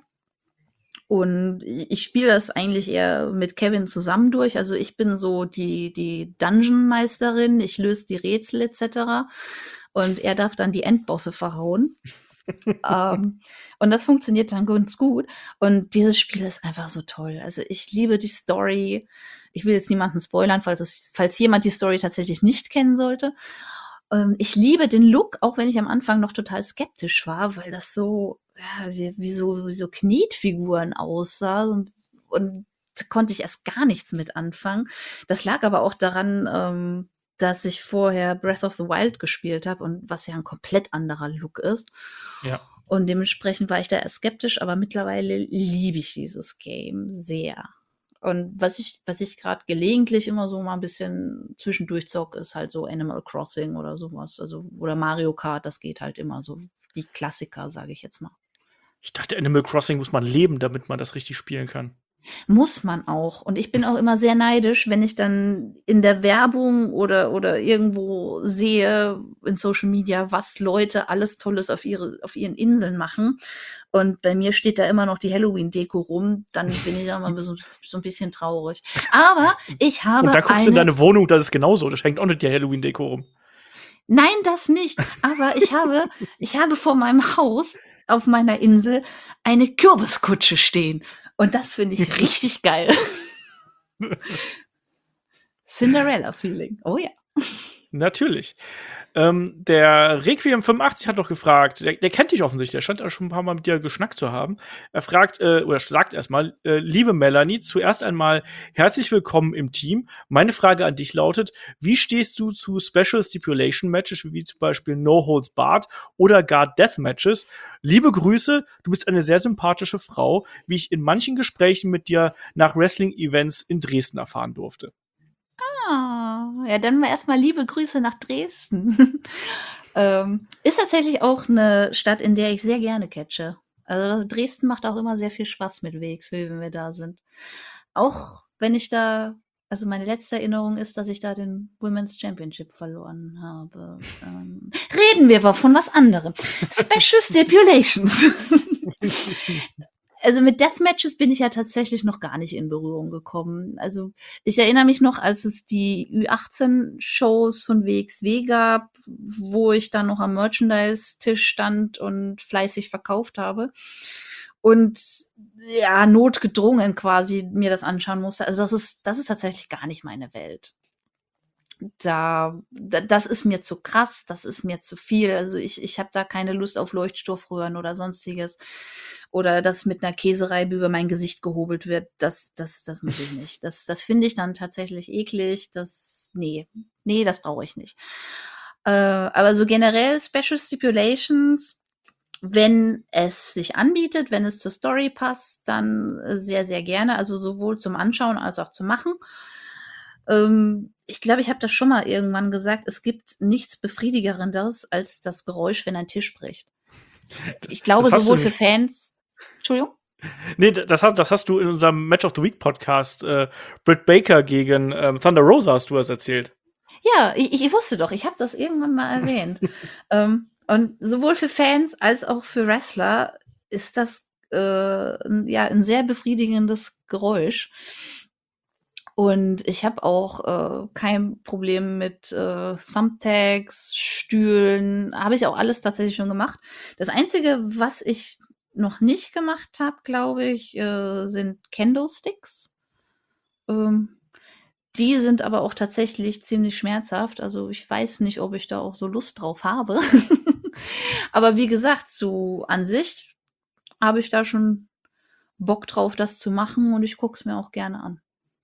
und ich spiele das eigentlich eher mit Kevin zusammen durch. Also ich bin so die, die Dungeon-Meisterin, ich löse die Rätsel et cetera. Und er darf dann die Endbosse verhauen. ähm, und das funktioniert dann ganz gut. Und dieses Spiel ist einfach so toll. Also ich liebe die Story. Ich will jetzt niemanden spoilern, falls, es, falls jemand die Story tatsächlich nicht kennen sollte. Ähm, ich liebe den Look, auch wenn ich am Anfang noch total skeptisch war, weil das so, ja, wie, wie, so, wie so Knetfiguren aussah. Und, und da konnte ich erst gar nichts mit anfangen. Das lag aber auch daran, ähm, dass ich vorher Breath of the Wild gespielt habe und was ja ein komplett anderer Look ist. Ja. Und dementsprechend war ich da erst skeptisch, aber mittlerweile liebe ich dieses Game sehr. Und was ich, was ich gerade gelegentlich immer so mal ein bisschen zwischendurch zocke, ist halt so Animal Crossing oder sowas. Also, oder Mario Kart, das geht halt immer so. Die Klassiker, sage ich jetzt mal. Ich dachte, Animal Crossing muss man leben, damit man das richtig spielen kann. Muss man auch. Und ich bin auch immer sehr neidisch, wenn ich dann in der Werbung oder, oder irgendwo sehe in Social Media, was Leute alles Tolles auf, ihre, auf ihren Inseln machen. Und bei mir steht da immer noch die Halloween-Deko rum. Dann bin ich da mal so, so ein bisschen traurig. Aber ich habe Und da guckst du in eine deine Wohnung, das ist genauso. Da hängt auch nicht die Halloween-Deko rum. Nein, das nicht. Aber ich habe, ich habe vor meinem Haus auf meiner Insel eine Kürbiskutsche stehen. Und das finde ich richtig geil. Cinderella-Feeling. Oh ja. Natürlich. Ähm, der Requiem fünfundachtzig hat doch gefragt, der, der kennt dich offensichtlich, der scheint auch schon ein paar Mal mit dir geschnackt zu haben. Er fragt, äh, oder sagt erstmal, äh, liebe Melanie, zuerst einmal herzlich willkommen im Team. Meine Frage an dich lautet, wie stehst du zu Special Stipulation Matches, wie zum Beispiel No Holds Barred oder gar Death Matches? Liebe Grüße, du bist eine sehr sympathische Frau, wie ich in manchen Gesprächen mit dir nach Wrestling-Events in Dresden erfahren durfte. Ah, ja, dann mal erstmal liebe Grüße nach Dresden. ähm, ist tatsächlich auch eine Stadt, in der ich sehr gerne catche. Also Dresden macht auch immer sehr viel Spaß mit W X W, wenn wir da sind. Auch wenn ich da, also meine letzte Erinnerung ist, dass ich da den Women's Championship verloren habe. Ähm, reden wir aber von was anderem. Special Stipulations. Also mit Deathmatches bin ich ja tatsächlich noch gar nicht in Berührung gekommen. Also ich erinnere mich noch, als es die Ü achtzehn Shows von W X W gab, wo ich dann noch am Merchandise-Tisch stand und fleißig verkauft habe. Und ja, notgedrungen quasi mir das anschauen musste. Also das ist, das ist tatsächlich gar nicht meine Welt. Da, da, das ist mir zu krass, das ist mir zu viel. Also ich, ich habe da keine Lust auf Leuchtstoffröhren oder sonstiges. Oder dass mit einer Käsereibe über mein Gesicht gehobelt wird. Das, das, das muss ich nicht. Das, das finde ich dann tatsächlich eklig. Das, nee, nee, das brauche ich nicht. Äh, aber so generell Special Stipulations, wenn es sich anbietet, wenn es zur Story passt, dann sehr, sehr gerne. Also sowohl zum Anschauen als auch zum Machen. Ähm, ich glaube, ich habe das schon mal irgendwann gesagt. Es gibt nichts Befriedigerendes als das Geräusch, wenn ein Tisch bricht. Das, ich glaube, das hast sowohl du für nicht. Fans. Entschuldigung? Nee, das hast, das hast du in unserem Match of the Week Podcast, äh, Britt Baker gegen ähm, Thunder Rosa, hast du das erzählt. Ja, ich, ich wusste doch, ich habe das irgendwann mal erwähnt. ähm, und sowohl für Fans als auch für Wrestler ist das äh, ein, ja, ein sehr befriedigendes Geräusch. Und ich habe auch äh, kein Problem mit äh, Thumbtacks, Stühlen, habe ich auch alles tatsächlich schon gemacht. Das Einzige, was ich noch nicht gemacht habe, glaube ich, äh, sind Kendo-Sticks. Ähm, die sind aber auch tatsächlich ziemlich schmerzhaft. Also ich weiß nicht, ob ich da auch so Lust drauf habe. Aber wie gesagt, so an sich habe ich da schon Bock drauf, das zu machen und ich gucke es mir auch gerne an.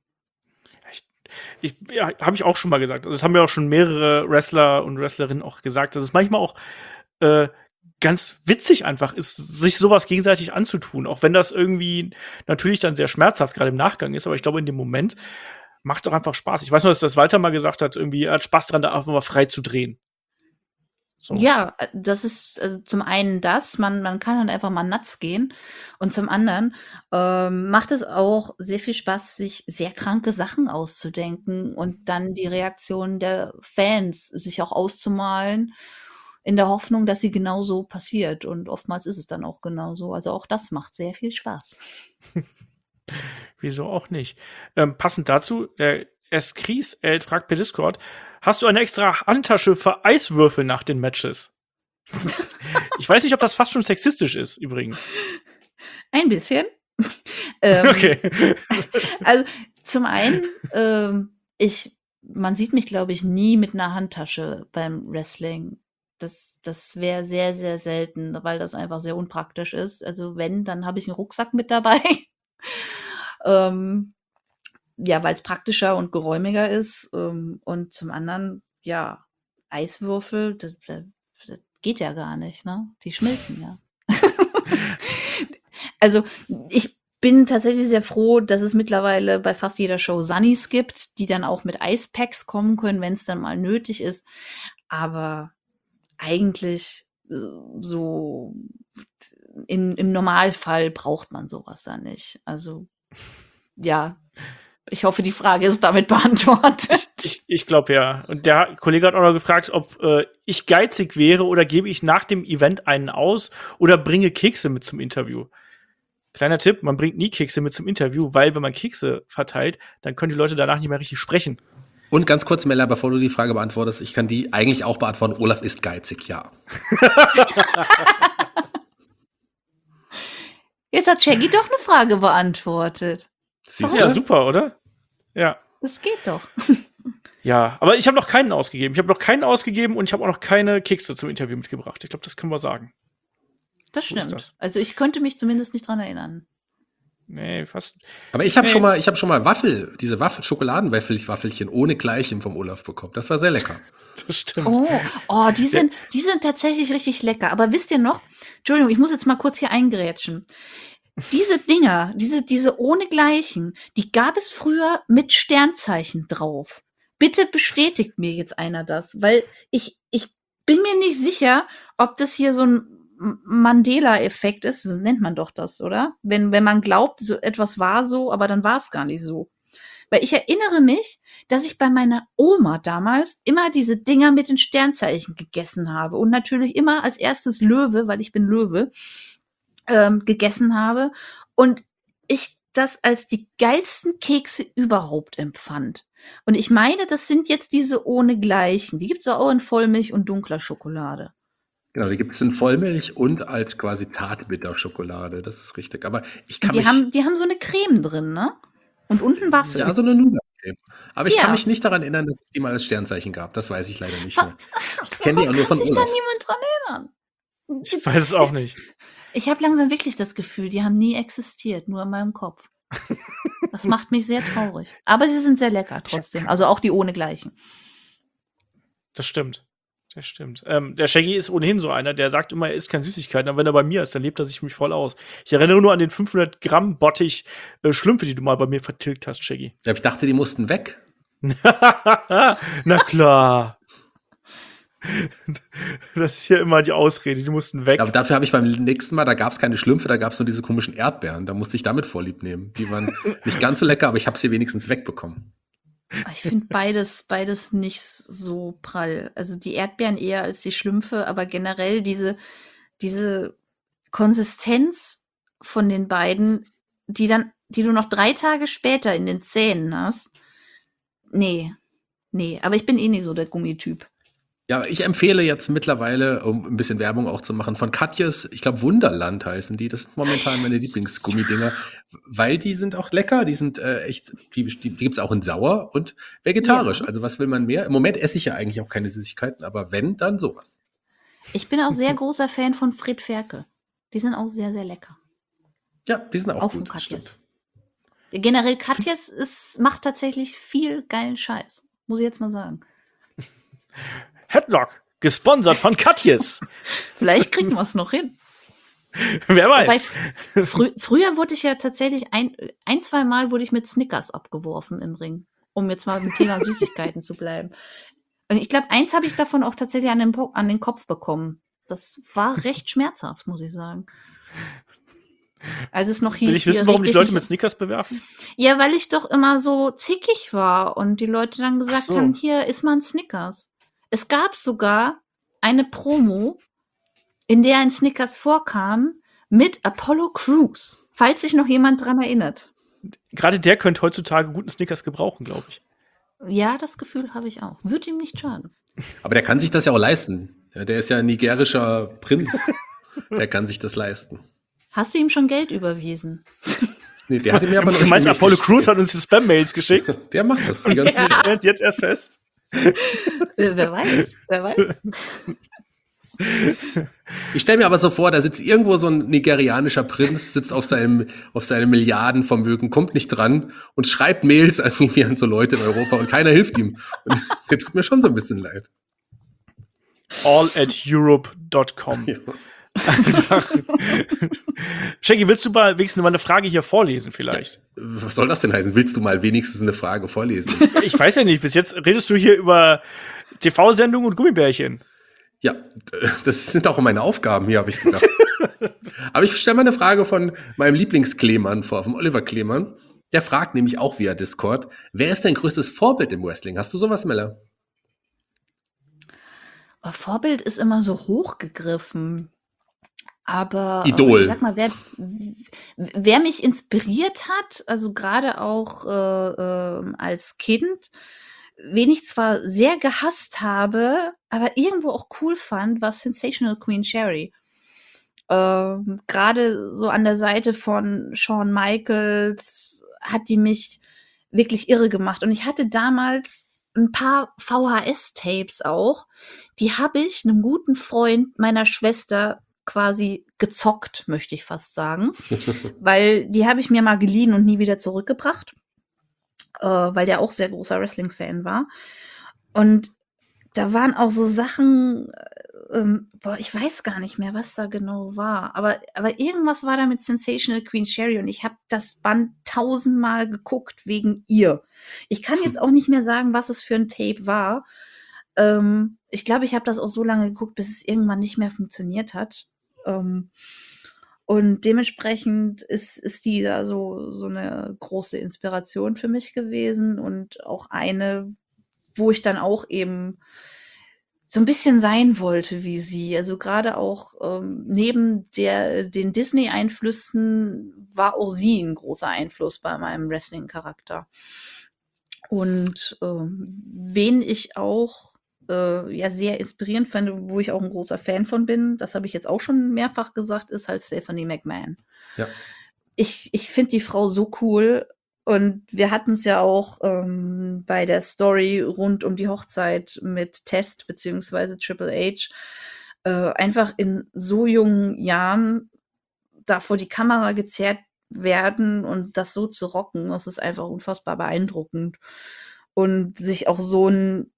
Ich, ja, habe ich auch schon mal gesagt. Also, das haben ja auch schon mehrere Wrestler und Wrestlerinnen auch gesagt, dass es manchmal auch äh, ganz witzig einfach ist, sich sowas gegenseitig anzutun. Auch wenn das irgendwie natürlich dann sehr schmerzhaft gerade im Nachgang ist. Aber ich glaube, in dem Moment macht es doch einfach Spaß. Ich weiß noch, dass das Walter mal gesagt hat, irgendwie, er hat Spaß dran, da einfach mal frei zu drehen. So. Ja, das ist also zum einen das, man, man kann dann einfach mal nuts gehen. Und zum anderen ähm, macht es auch sehr viel Spaß, sich sehr kranke Sachen auszudenken und dann die Reaktion der Fans sich auch auszumalen, in der Hoffnung, dass sie genauso passiert. Und oftmals ist es dann auch genauso. Also auch das macht sehr viel Spaß. Wieso auch nicht? Ähm, passend dazu, der Eskries-Eld fragt per Discord, hast du eine extra Handtasche für Eiswürfel nach den Matches? Ich weiß nicht, ob das fast schon sexistisch ist, übrigens. Ein bisschen. ähm, Okay. Also zum einen, ähm, ich, man sieht mich, glaube ich, nie mit einer Handtasche beim Wrestling. Das, das wäre sehr, sehr selten, weil das einfach sehr unpraktisch ist. Also wenn, dann habe ich einen Rucksack mit dabei. ähm, ja, weil es praktischer und geräumiger ist. Ähm, und zum anderen, ja, Eiswürfel, das, das, das geht ja gar nicht, ne? Die schmilzen ja. Also ich bin tatsächlich sehr froh, dass es mittlerweile bei fast jeder Show Sunnies gibt, die dann auch mit Eispacks kommen können, wenn es dann mal nötig ist. Aber eigentlich so in, im Normalfall braucht man sowas ja nicht. Also ja, ich hoffe, die Frage ist damit beantwortet. Ich, ich glaube ja. Und der Kollege hat auch noch gefragt, ob äh, ich geizig wäre oder gebe ich nach dem Event einen aus oder bringe Kekse mit zum Interview. Kleiner Tipp, man bringt nie Kekse mit zum Interview, weil wenn man Kekse verteilt, dann können die Leute danach nicht mehr richtig sprechen. Und ganz kurz, Mella, bevor du die Frage beantwortest, ich kann die eigentlich auch beantworten. Olaf ist geizig, ja. Jetzt hat Shaggy doch eine Frage beantwortet. Siehst Ja, du? super, oder? Ja. Das geht doch. Ja, aber ich habe noch keinen ausgegeben. Ich habe noch keinen ausgegeben und ich habe auch noch keine Kekse zum Interview mitgebracht. Ich glaube, das können wir sagen. Das So ist stimmt. das. Also ich könnte mich zumindest nicht dran erinnern. Nee, fast. Aber ich habe Nee. schon mal, ich habe schon mal Waffel, diese Waffel, Schokoladenwaffelchen ohne Gleichem vom Olaf bekommen. Das war sehr lecker. Das stimmt. Oh, oh, die sind, die sind tatsächlich richtig lecker. Aber wisst ihr noch, Entschuldigung, ich muss jetzt mal kurz hier eingrätschen. Diese Dinger, diese, diese ohnegleichen, die gab es früher mit Sternzeichen drauf. Bitte bestätigt mir jetzt einer das, weil ich, ich bin mir nicht sicher, ob das hier so ein Mandela-Effekt ist. So nennt man doch das, oder? Wenn, wenn man glaubt, so etwas war so, aber dann war es gar nicht so. Weil ich erinnere mich, dass ich bei meiner Oma damals immer diese Dinger mit den Sternzeichen gegessen habe und natürlich immer als erstes Löwe, weil ich bin Löwe, ähm, gegessen habe und ich das als die geilsten Kekse überhaupt empfand. Und ich meine, das sind jetzt diese ohnegleichen. Die gibt's auch in Vollmilch und dunkler Schokolade. Genau, die gibt es in Vollmilch und als quasi Zartbitterschokolade. Das ist richtig. Aber ich kann Die mich, haben, die haben so eine Creme drin, ne? Und unten Waffeln. ja, so eine Nougat-Creme. Aber ich Ja. kann mich nicht daran erinnern, dass es die mal als Sternzeichen gab. Das weiß ich leider nicht Wa- mehr. Ich kenne die auch nur von Kann sich da Olaf. niemand dran erinnern? Ich weiß es auch nicht. Ich habe langsam wirklich das Gefühl, die haben nie existiert, nur in meinem Kopf. Das macht mich sehr traurig. Aber sie sind sehr lecker trotzdem. Also auch die ohnegleichen. Das stimmt. Das stimmt. Ähm, der Shaggy ist ohnehin so einer, der sagt immer, er isst keine Süßigkeiten, aber wenn er bei mir ist, dann lebt er sich für mich voll aus. Ich erinnere nur an den fünfhundert Gramm Bottich äh, Schlümpfe, die du mal bei mir vertilgt hast, Shaggy. Ja, ich dachte, die mussten weg. Na klar. Das ist ja immer die Ausrede, die mussten weg. Aber dafür habe ich beim nächsten Mal, da gab es keine Schlümpfe, da gab es nur diese komischen Erdbeeren. Da musste ich damit vorlieb nehmen. Die waren nicht ganz so lecker, aber ich habe sie wenigstens wegbekommen. Ich finde beides, beides nicht so prall. Also die Erdbeeren eher als die Schlümpfe, aber generell diese, diese Konsistenz von den beiden, die dann, die du noch drei Tage später in den Zähnen hast. Nee, nee, aber ich bin eh nicht so der Gummityp. Ja, ich empfehle jetzt mittlerweile, um ein bisschen Werbung auch zu machen, von Katjes, ich glaube Wunderland heißen die. Das sind momentan meine Lieblingsgummidinger, weil die sind auch lecker. Die sind äh, echt, die, die, die gibt es auch in sauer und vegetarisch. Ja. Also was will man mehr? Im Moment esse ich ja eigentlich auch keine Süßigkeiten, aber wenn, dann sowas. Ich bin auch sehr großer Fan von Fred Ferkel. Die sind auch sehr, sehr lecker. Ja, die sind auch, Auch von gut. Das Katjes. stimmt. Generell Katjes ist, macht tatsächlich viel geilen Scheiß. Muss ich jetzt mal sagen. Headlock, gesponsert von Katjes. Vielleicht kriegen wir es noch hin. Wer Wobei, weiß. frü früher wurde ich ja tatsächlich ein, ein, zwei Mal wurde ich mit Snickers abgeworfen im Ring, um jetzt mal beim Thema Süßigkeiten zu bleiben. Und ich glaube, eins habe ich davon auch tatsächlich an den, Po- an den Kopf bekommen. Das war recht schmerzhaft, muss ich sagen. Als es noch hieß, Will ich wissen, hier, warum reg dich dich Leute nicht- mit Snickers bewerfen? Ja, weil ich doch immer so zickig war und die Leute dann gesagt so. haben, hier ist mal ein Snickers. Es gab sogar eine Promo, in der ein Snickers vorkam mit Apollo Crews. Falls sich noch jemand dran erinnert. Gerade der könnte heutzutage guten Snickers gebrauchen, glaube ich. Ja, das Gefühl habe ich auch. Würde ihm nicht schaden. Aber der kann sich das ja auch leisten. Ja, der ist ja ein nigerischer Prinz. Der kann sich das leisten. Hast du ihm schon Geld überwiesen? Nee, der hat mir aber noch Du nicht meinst, die Apollo Milch Crews hat uns die Spam-Mails geschickt? geschickt. Der macht das die Und ganze wir Zeit. stellen es jetzt erst fest. Äh, wer weiß, wer weiß. Ich stelle mir aber so vor, da sitzt irgendwo so ein nigerianischer Prinz, sitzt auf seinem, auf seinem Milliardenvermögen, kommt nicht dran und schreibt Mails an, irgendwie an so Leute in Europa und keiner hilft ihm. Und der tut mir schon so ein bisschen leid. all at europe dot com. Ja. Shaggy, willst du mal wenigstens mal eine Frage hier vorlesen vielleicht? Was soll das denn heißen? Willst du mal wenigstens eine Frage vorlesen? Ich weiß ja nicht, bis jetzt redest du hier über T V-Sendungen und Gummibärchen. Ja, das sind auch meine Aufgaben hier, habe ich gedacht. Aber ich stelle mal eine Frage von meinem Lieblingsklemann vor, vom Oliver Klemann. Der fragt nämlich auch via Discord, wer ist dein größtes Vorbild im Wrestling? Hast du sowas, Mella? Aber Vorbild ist immer so hochgegriffen. Aber Idol. äh, ich sag mal, wer, wer mich inspiriert hat, also gerade auch äh, äh, als Kind, wen ich zwar sehr gehasst habe, aber irgendwo auch cool fand, war Sensational Queen Sherry. Ähm, gerade so an der Seite von Shawn Michaels hat die mich wirklich irre gemacht. Und ich hatte damals ein paar V H S-Tapes auch. Die habe ich einem guten Freund meiner Schwester quasi gezockt, möchte ich fast sagen. Weil die habe ich mir mal geliehen und nie wieder zurückgebracht. Äh, weil der auch sehr großer Wrestling-Fan war. Und da waren auch so Sachen, ähm, boah, ich weiß gar nicht mehr, was da genau war. Aber, aber irgendwas war da mit Sensational Queen Sherry und ich habe das Band tausendmal geguckt wegen ihr. Ich kann jetzt auch nicht mehr sagen, was es für ein Tape war. Ähm, ich glaube, ich habe das auch so lange geguckt, bis es irgendwann nicht mehr funktioniert hat. Ähm, und dementsprechend ist, ist die da so, so eine große Inspiration für mich gewesen und auch eine, wo ich dann auch eben so ein bisschen sein wollte wie sie. Also gerade auch ähm, neben der, den Disney-Einflüssen war auch sie ein großer Einfluss bei meinem Wrestling-Charakter. Und ähm, wen ich auch äh, ja sehr inspirierend fand, wo ich auch ein großer Fan von bin, das habe ich jetzt auch schon mehrfach gesagt, ist halt Stephanie McMahon. Ja. Ich, ich finde die Frau so cool. Und wir hatten es ja auch ähm, bei der Story rund um die Hochzeit mit Test beziehungsweise Triple H äh, einfach in so jungen Jahren da vor die Kamera gezerrt werden und das so zu rocken, das ist einfach unfassbar beeindruckend. Und sich auch so ein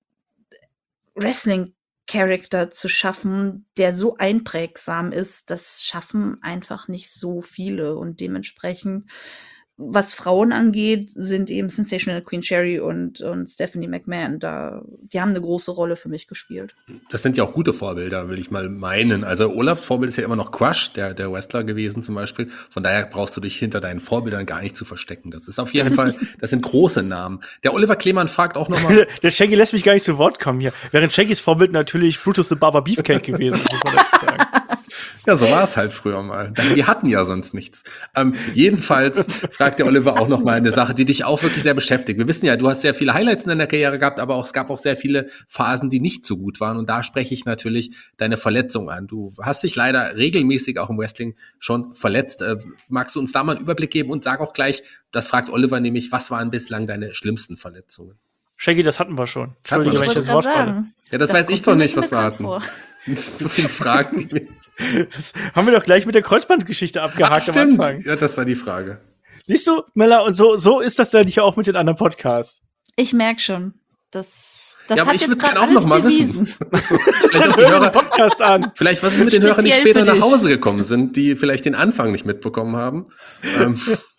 Wrestling-Charakter zu schaffen, der so einprägsam ist, das schaffen einfach nicht so viele. Und dementsprechend, was Frauen angeht, sind eben Sensational Queen Sherry und, und Stephanie McMahon da, die haben eine große Rolle für mich gespielt. Das sind ja auch gute Vorbilder, will ich mal meinen. Also Olafs Vorbild ist ja immer noch Crush, der, der Wrestler gewesen zum Beispiel. Von daher brauchst du dich hinter deinen Vorbildern gar nicht zu verstecken. Das ist auf jeden Fall, das sind große Namen. Der Oliver Klemann fragt auch nochmal. Der Shaggy lässt mich gar nicht zu Wort kommen hier. Während Shaggys Vorbild natürlich Brutus the Barber Beefcake gewesen ist, muss man dazu sagen. Ja, so war es halt früher mal. Wir hatten ja sonst nichts. Ähm, jedenfalls fragt der Oliver auch noch mal eine Sache, die dich auch wirklich sehr beschäftigt. Wir wissen ja, du hast sehr viele Highlights in deiner Karriere gehabt, aber auch, es gab auch sehr viele Phasen, die nicht so gut waren. Und da spreche ich natürlich deine Verletzung an. Du hast dich leider regelmäßig auch im Wrestling schon verletzt. Äh, magst du uns da mal einen Überblick geben und sag auch gleich, das fragt Oliver nämlich, was waren bislang deine schlimmsten Verletzungen? Shaggy, das hatten wir schon. Hatten wir Entschuldige, wenn ich schon. das Wort falle. Ja, das, Das weiß ich kommt doch mir nicht, was wir bekannt hatten. vor. Das sind so viele Fragen. Die wir Das haben wir doch gleich mit der Kreuzbandgeschichte Ach, abgehakt am stimmt. Anfang. Ja, das war die Frage. Siehst du, Mella, und so, so ist das dann hier auch mit den anderen Podcasts. Ich merke schon, das, das Ja, aber hat ich jetzt würde gerade gerne auch alles noch mal bewiesen. wissen. Also, vielleicht auch die Hör den Hörer, Podcast an. vielleicht was ist mit den Hörern, die Speziell später für nach dich. Hause gekommen sind, die vielleicht den Anfang nicht mitbekommen haben. Ähm,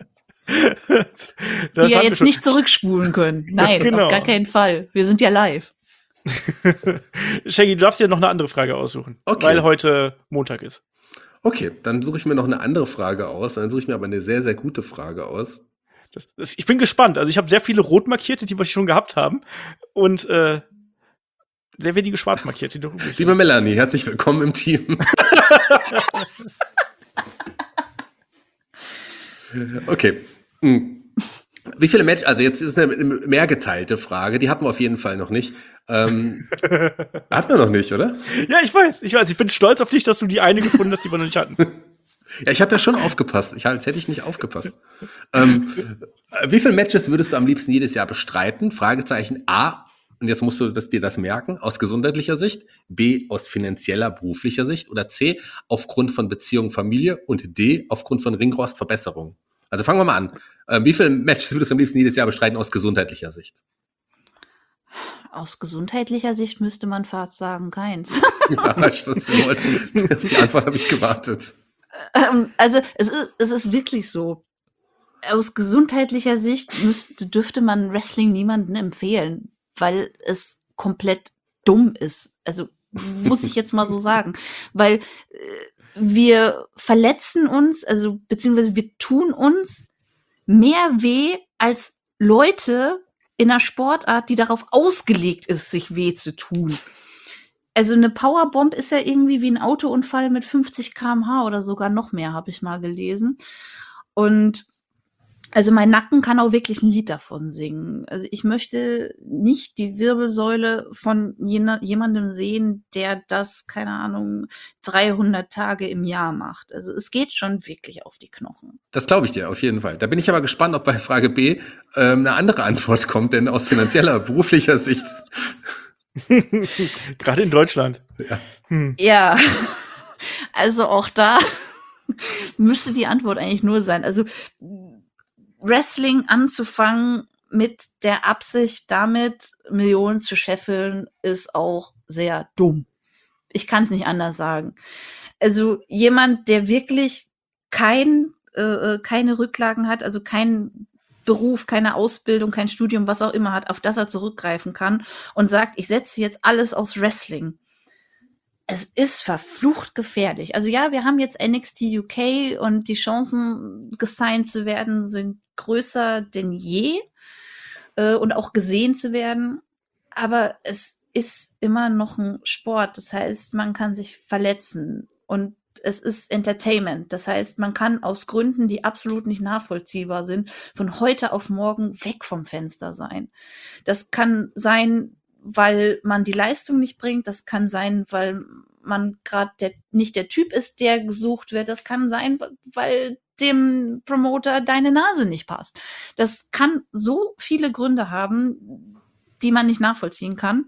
Das Die ja hatten wir jetzt schon. nicht zurückspulen können. Nein, Genau. auf gar keinen Fall. Wir sind ja live. Shaggy, du darfst dir noch eine andere Frage aussuchen, Okay. weil heute Montag ist. okay, dann suche ich mir noch eine andere Frage aus. Dann suche ich mir aber eine sehr, sehr gute Frage aus. Das, das, ich bin gespannt. Also ich habe sehr viele rot markierte, die wir schon gehabt haben, und äh, sehr wenige schwarz markierte, die noch übrig sind. Liebe Melanie, herzlich willkommen im Team. Okay. Hm. Wie viele Matches, also jetzt ist eine mehr geteilte Frage, die hatten wir auf jeden Fall noch nicht. Ähm, hatten wir noch nicht, oder? Ja, ich weiß, ich weiß. Ich bin stolz auf dich, dass du die eine gefunden hast, die wir noch nicht hatten. Ja, ich habe ja schon aufgepasst. Ich, als hätte ich nicht aufgepasst. ähm, wie viele Matches würdest du am liebsten jedes Jahr bestreiten? Fragezeichen A, und jetzt musst du das, dir das merken, aus gesundheitlicher Sicht, B, aus finanzieller, beruflicher Sicht oder C, aufgrund von Beziehung, Familie und D, aufgrund von Ringrostverbesserung. Also fangen wir mal an. Ähm, wie viele Matches würdest du am liebsten jedes Jahr bestreiten aus gesundheitlicher Sicht? Aus gesundheitlicher Sicht müsste man fast sagen, keins. Ja, das ist, auf die Antwort habe ich gewartet. Ähm, also es ist, es ist wirklich so. Aus gesundheitlicher Sicht müsste, dürfte man Wrestling niemandem empfehlen, weil es komplett dumm ist. Also muss ich jetzt mal so sagen. Weil äh, wir verletzen uns, also beziehungsweise wir tun uns mehr weh als Leute in einer Sportart, die darauf ausgelegt ist, sich weh zu tun. Also eine Powerbomb ist ja irgendwie wie ein Autounfall mit fünfzig Kilometer pro Stunde oder sogar noch mehr, habe ich mal gelesen. Und also mein Nacken kann auch wirklich ein Lied davon singen. Also ich möchte nicht die Wirbelsäule von jena, jemandem sehen, der das, keine Ahnung, dreihundert Tage im Jahr macht. Also es geht schon wirklich auf die Knochen. Das glaube ich dir, auf jeden Fall. Da bin ich aber gespannt, ob bei Frage B ähm, eine andere Antwort kommt, denn aus finanzieller, beruflicher Sicht. Gerade in Deutschland. Ja. Hm. Ja, also auch da müsste die Antwort eigentlich null sein. Also Wrestling anzufangen mit der Absicht, damit Millionen zu scheffeln, ist auch sehr dumm. Ich kann es nicht anders sagen. Also jemand, der wirklich kein, äh, keine Rücklagen hat, also keinen Beruf, keine Ausbildung, kein Studium, was auch immer hat, auf das er zurückgreifen kann und sagt, ich setze jetzt alles aus Wrestling. Es ist verflucht gefährlich. Also ja, wir haben jetzt N X T U K und die Chancen, gesigned zu werden, sind größer denn je äh, und auch gesehen zu werden. Aber es ist immer noch ein Sport. Das heißt, man kann sich verletzen und es ist Entertainment. Das heißt, man kann aus Gründen, die absolut nicht nachvollziehbar sind, von heute auf morgen weg vom Fenster sein. Das kann sein, weil man die Leistung nicht bringt. Das kann sein, weil man gerade nicht der Typ ist, der gesucht wird. Das kann sein, weil dem Promoter deine Nase nicht passt. Das kann so viele Gründe haben, die man nicht nachvollziehen kann.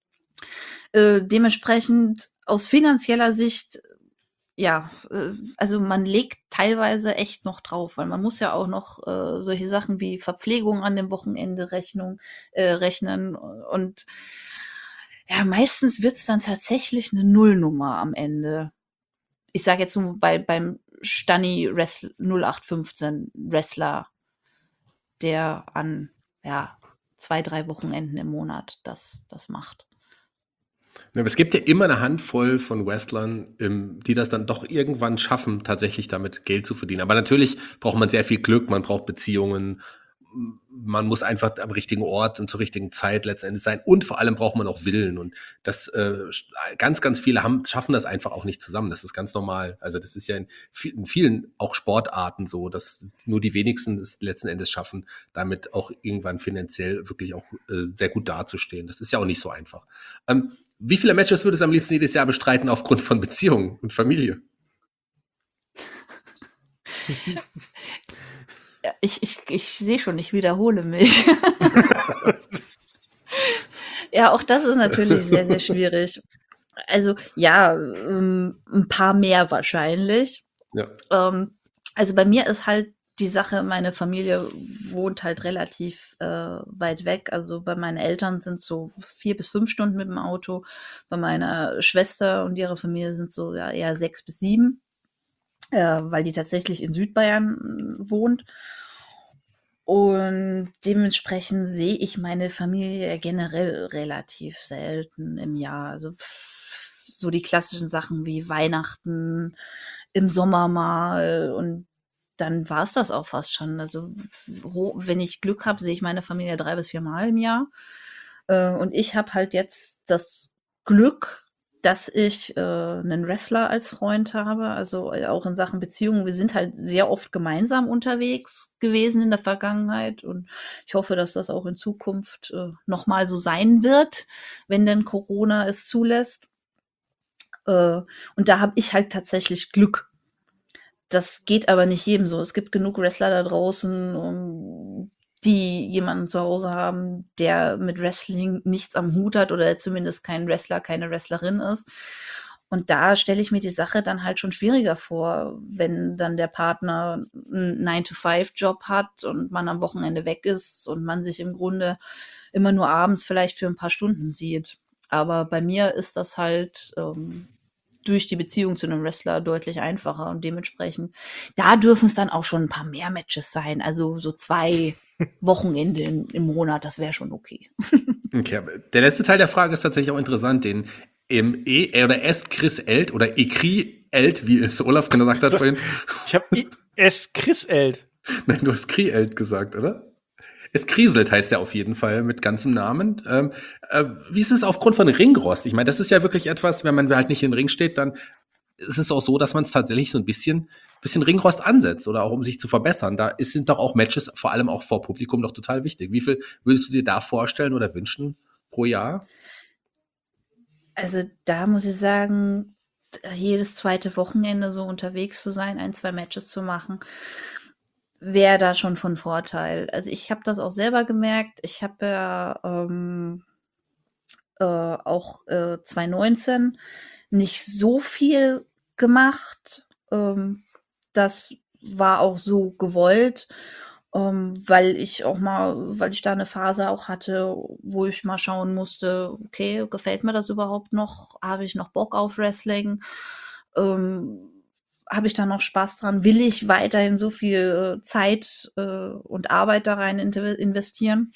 Äh, dementsprechend aus finanzieller Sicht, ja, äh, also man legt teilweise echt noch drauf, weil man muss ja auch noch äh, solche Sachen wie Verpflegung an dem Wochenende Rechnung, äh, rechnen und ja, meistens wird's dann tatsächlich eine Nullnummer am Ende. Ich sage jetzt nur bei, beim Stani null acht fünfzehn Wrestler, der an ja, zwei, drei Wochenenden im Monat das, das macht. Ja, aber es gibt ja immer eine Handvoll von Wrestlern, ähm, die das dann doch irgendwann schaffen, tatsächlich damit Geld zu verdienen. Aber natürlich braucht man sehr viel Glück, man braucht Beziehungen, man muss einfach am richtigen Ort und zur richtigen Zeit letztendlich sein und vor allem braucht man auch Willen und das äh, ganz, ganz viele haben, schaffen das einfach auch nicht zusammen. Das ist ganz normal. Also das ist ja in, in vielen auch Sportarten so, dass nur die wenigsten es letzten Endes schaffen, damit auch irgendwann finanziell wirklich auch äh, sehr gut dazustehen. Das ist ja auch nicht so einfach. Ähm, wie viele Matches würdest du am liebsten jedes Jahr bestreiten aufgrund von Beziehungen und Familie? Ich, ich, ich sehe schon, ich wiederhole mich. Ja, auch das ist natürlich sehr, sehr schwierig. Also ja, ähm, ein paar mehr wahrscheinlich. Ja. Ähm, also bei mir ist halt die Sache, meine Familie wohnt halt relativ äh, weit weg. Also bei meinen Eltern sind es so vier bis fünf Stunden mit dem Auto. Bei meiner Schwester und ihrer Familie sind es so ja, eher sechs bis sieben, äh, weil die tatsächlich in Südbayern äh, wohnt. Und dementsprechend sehe ich meine Familie generell relativ selten im Jahr. Also so die klassischen Sachen wie Weihnachten, im Sommer mal und dann war es das auch fast schon. Also wenn ich Glück habe, sehe ich meine Familie drei bis vier Mal im Jahr. Und ich habe halt jetzt das Glück, dass ich äh, einen Wrestler als Freund habe, also äh, auch in Sachen Beziehungen. Wir sind halt sehr oft gemeinsam unterwegs gewesen in der Vergangenheit und ich hoffe, dass das auch in Zukunft äh, nochmal so sein wird, wenn denn Corona es zulässt. Äh, und da habe ich halt tatsächlich Glück. Das geht aber nicht jedem so. Es gibt genug Wrestler da draußen, um, die jemanden zu Hause haben, der mit Wrestling nichts am Hut hat oder der zumindest kein Wrestler, keine Wrestlerin ist. Und da stelle ich mir die Sache dann halt schon schwieriger vor, wenn dann der Partner einen nine to five Job hat und man am Wochenende weg ist und man sich im Grunde immer nur abends vielleicht für ein paar Stunden sieht. Aber bei mir ist das halt ähm, durch die Beziehung zu einem Wrestler deutlich einfacher und dementsprechend, da dürfen es dann auch schon ein paar mehr Matches sein. Also so zwei Wochenende in, im Monat, das wäre schon okay. Okay, aber der letzte Teil der Frage ist tatsächlich auch interessant, den im E oder S Chris Elt oder Ekri Elt, wie es Olaf gesagt hat vorhin. Ich habe es Chris Elt. Nein, du hast Kri Elt gesagt, oder? Es kriselt heißt er auf jeden Fall mit ganzem Namen. Ähm, äh, wie ist es aufgrund von Ringrost? Ich meine, das ist ja wirklich etwas, wenn man halt nicht im Ring steht, dann ist es auch so, dass man es tatsächlich so ein bisschen, bisschen Ringrost ansetzt oder auch um sich zu verbessern. Da ist, sind doch auch Matches, vor allem auch vor Publikum, doch total wichtig. Wie viel würdest du dir da vorstellen oder wünschen pro Jahr? Also da muss ich sagen, jedes zweite Wochenende so unterwegs zu sein, ein, zwei Matches zu machen, wäre da schon von Vorteil. Also ich habe das auch selber gemerkt. Ich habe ja ähm, äh, auch äh, zwanzig neunzehn nicht so viel gemacht. Ähm, das war auch so gewollt, ähm, weil ich auch mal, weil ich da eine Phase auch hatte, wo ich mal schauen musste, okay, gefällt mir das überhaupt noch? Habe ich noch Bock auf Wrestling? Ähm, habe ich da noch Spaß dran? Will ich weiterhin so viel äh, Zeit äh, und Arbeit da rein inter- investieren?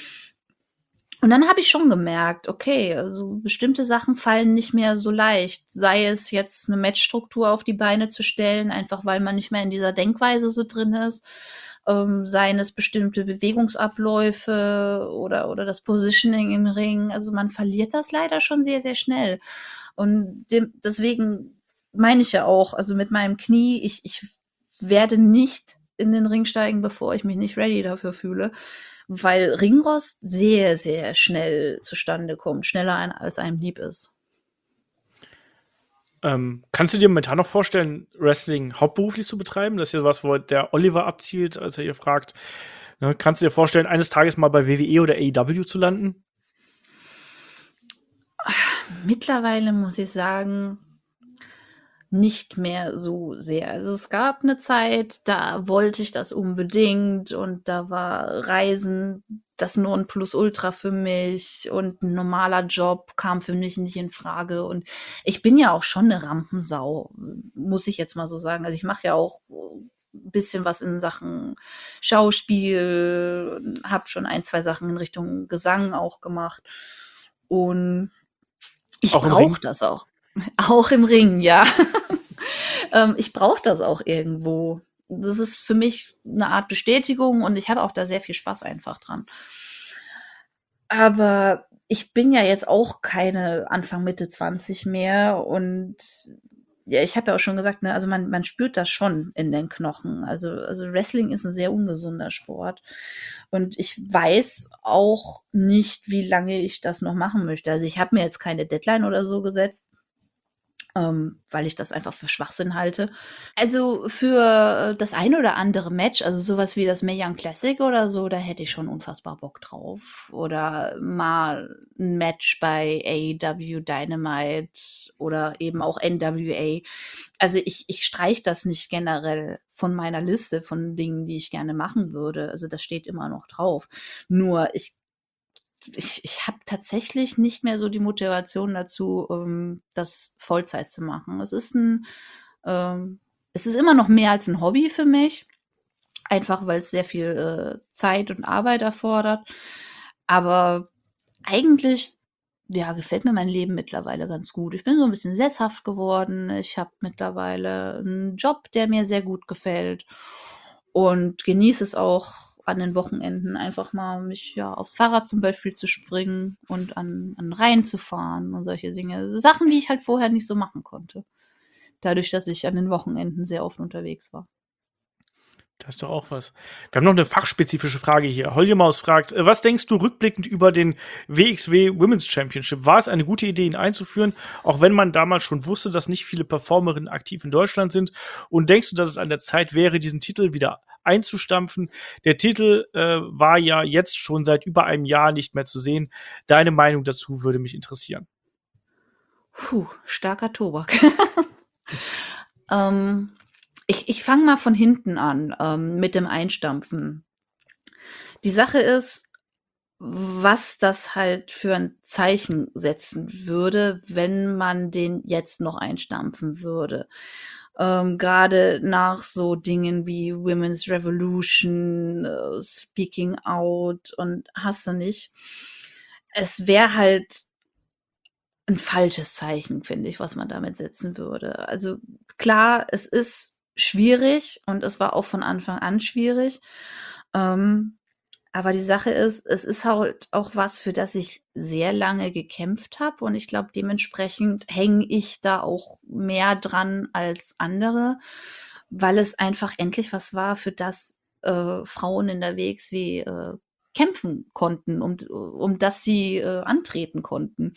Und dann habe ich schon gemerkt, okay, also bestimmte Sachen fallen nicht mehr so leicht. Sei es jetzt eine Matchstruktur auf die Beine zu stellen, einfach weil man nicht mehr in dieser Denkweise so drin ist. Ähm, seien es bestimmte Bewegungsabläufe oder, oder das Positioning im Ring. Also man verliert das leider schon sehr, sehr schnell. Und dem, deswegen meine ich ja auch, also mit meinem Knie, ich, ich werde nicht in den Ring steigen, bevor ich mich nicht ready dafür fühle, weil Ringrost sehr, sehr schnell zustande kommt, schneller ein, als einem lieb ist. Ähm, kannst du dir momentan noch vorstellen, Wrestling hauptberuflich zu betreiben? Das ist ja was, wo der Oliver abzielt, als er ihr fragt. Ne, kannst du dir vorstellen, eines Tages mal bei W W E oder A E W zu landen? Mittlerweile muss ich sagen, nicht mehr so sehr. Also es gab eine Zeit, da wollte ich das unbedingt und da war Reisen das Nonplusultra für mich und ein normaler Job kam für mich nicht in Frage. Und ich bin ja auch schon eine Rampensau, muss ich jetzt mal so sagen. Also ich mache ja auch ein bisschen was in Sachen Schauspiel, habe schon ein, zwei Sachen in Richtung Gesang auch gemacht. Und ich Auch im Ring? brauche das auch. Auch im Ring, ja. ähm, ich brauche das auch irgendwo. Das ist für mich eine Art Bestätigung und ich habe auch da sehr viel Spaß einfach dran. Aber ich bin ja jetzt auch keine Anfang, Mitte zwanzig mehr und ja, ich habe ja auch schon gesagt, ne, also man, man spürt das schon in den Knochen. Also, also Wrestling ist ein sehr ungesunder Sport. Und ich weiß auch nicht, wie lange ich das noch machen möchte. Also ich habe mir jetzt keine Deadline oder so gesetzt, ähm, weil ich das einfach für Schwachsinn halte. Also für das eine oder andere Match, also sowas wie das Mae Young Classic oder so, da hätte ich schon unfassbar Bock drauf. Oder mal ein Match bei A E W Dynamite oder eben auch N W A. Also ich, ich streich das nicht generell von meiner Liste von Dingen, die ich gerne machen würde. Also das steht immer noch drauf. Nur ich ich, ich habe tatsächlich nicht mehr so die Motivation dazu, ähm, das Vollzeit zu machen. Es ist ein, ähm, es ist immer noch mehr als ein Hobby für mich, einfach weil es sehr viel äh, Zeit und Arbeit erfordert. Aber eigentlich, ja, gefällt mir mein Leben mittlerweile ganz gut. Ich bin so ein bisschen sesshaft geworden. Ich habe mittlerweile einen Job, der mir sehr gut gefällt und genieße es auch, an den Wochenenden einfach mal mich ja aufs Fahrrad zum Beispiel zu springen und an, an den Rhein zu fahren und solche Dinge. Sachen, die ich halt vorher nicht so machen konnte. Dadurch, dass ich an den Wochenenden sehr oft unterwegs war. Das ist doch auch was. Wir haben noch eine fachspezifische Frage hier. Holjemaus fragt, äh, was denkst du rückblickend über den W X W Women's Championship? War es eine gute Idee, ihn einzuführen, auch wenn man damals schon wusste, dass nicht viele Performerinnen aktiv in Deutschland sind? Und denkst du, dass es an der Zeit wäre, diesen Titel wieder einzustampfen? Der Titel äh, war ja jetzt schon seit über einem Jahr nicht mehr zu sehen. Deine Meinung dazu würde mich interessieren. Puh, starker Tobak. ähm, ich ich fange mal von hinten an ähm, mit dem Einstampfen. Die Sache ist, was das halt für ein Zeichen setzen würde, wenn man den jetzt noch einstampfen würde. Ähm, Gerade nach so Dingen wie Women's Revolution, äh, Speaking Out und hast du nicht. Es wäre halt ein falsches Zeichen, finde ich, was man damit setzen würde. Also klar, es ist schwierig und es war auch von Anfang an schwierig. Ähm, aber die Sache ist, es ist halt auch was, für das ich sehr lange gekämpft habe und ich glaube, dementsprechend hänge ich da auch mehr dran als andere, weil es einfach endlich was war, für das äh, Frauen in der W X W äh, kämpfen konnten, um, um das sie äh, antreten konnten.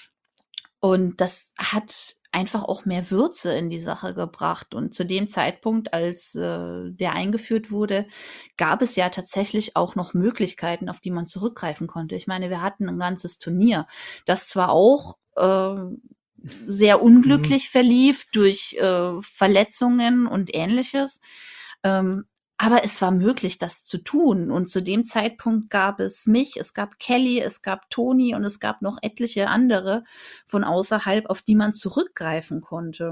Und das hat einfach auch mehr Würze in die Sache gebracht. Und zu dem Zeitpunkt, als äh, der eingeführt wurde, gab es ja tatsächlich auch noch Möglichkeiten, auf die man zurückgreifen konnte. Ich meine, wir hatten ein ganzes Turnier, das zwar auch äh, sehr unglücklich verlief durch äh, Verletzungen und Ähnliches, ähm, aber es war möglich, das zu tun. Und zu dem Zeitpunkt gab es mich, es gab Kelly, es gab Toni und es gab noch etliche andere von außerhalb, auf die man zurückgreifen konnte.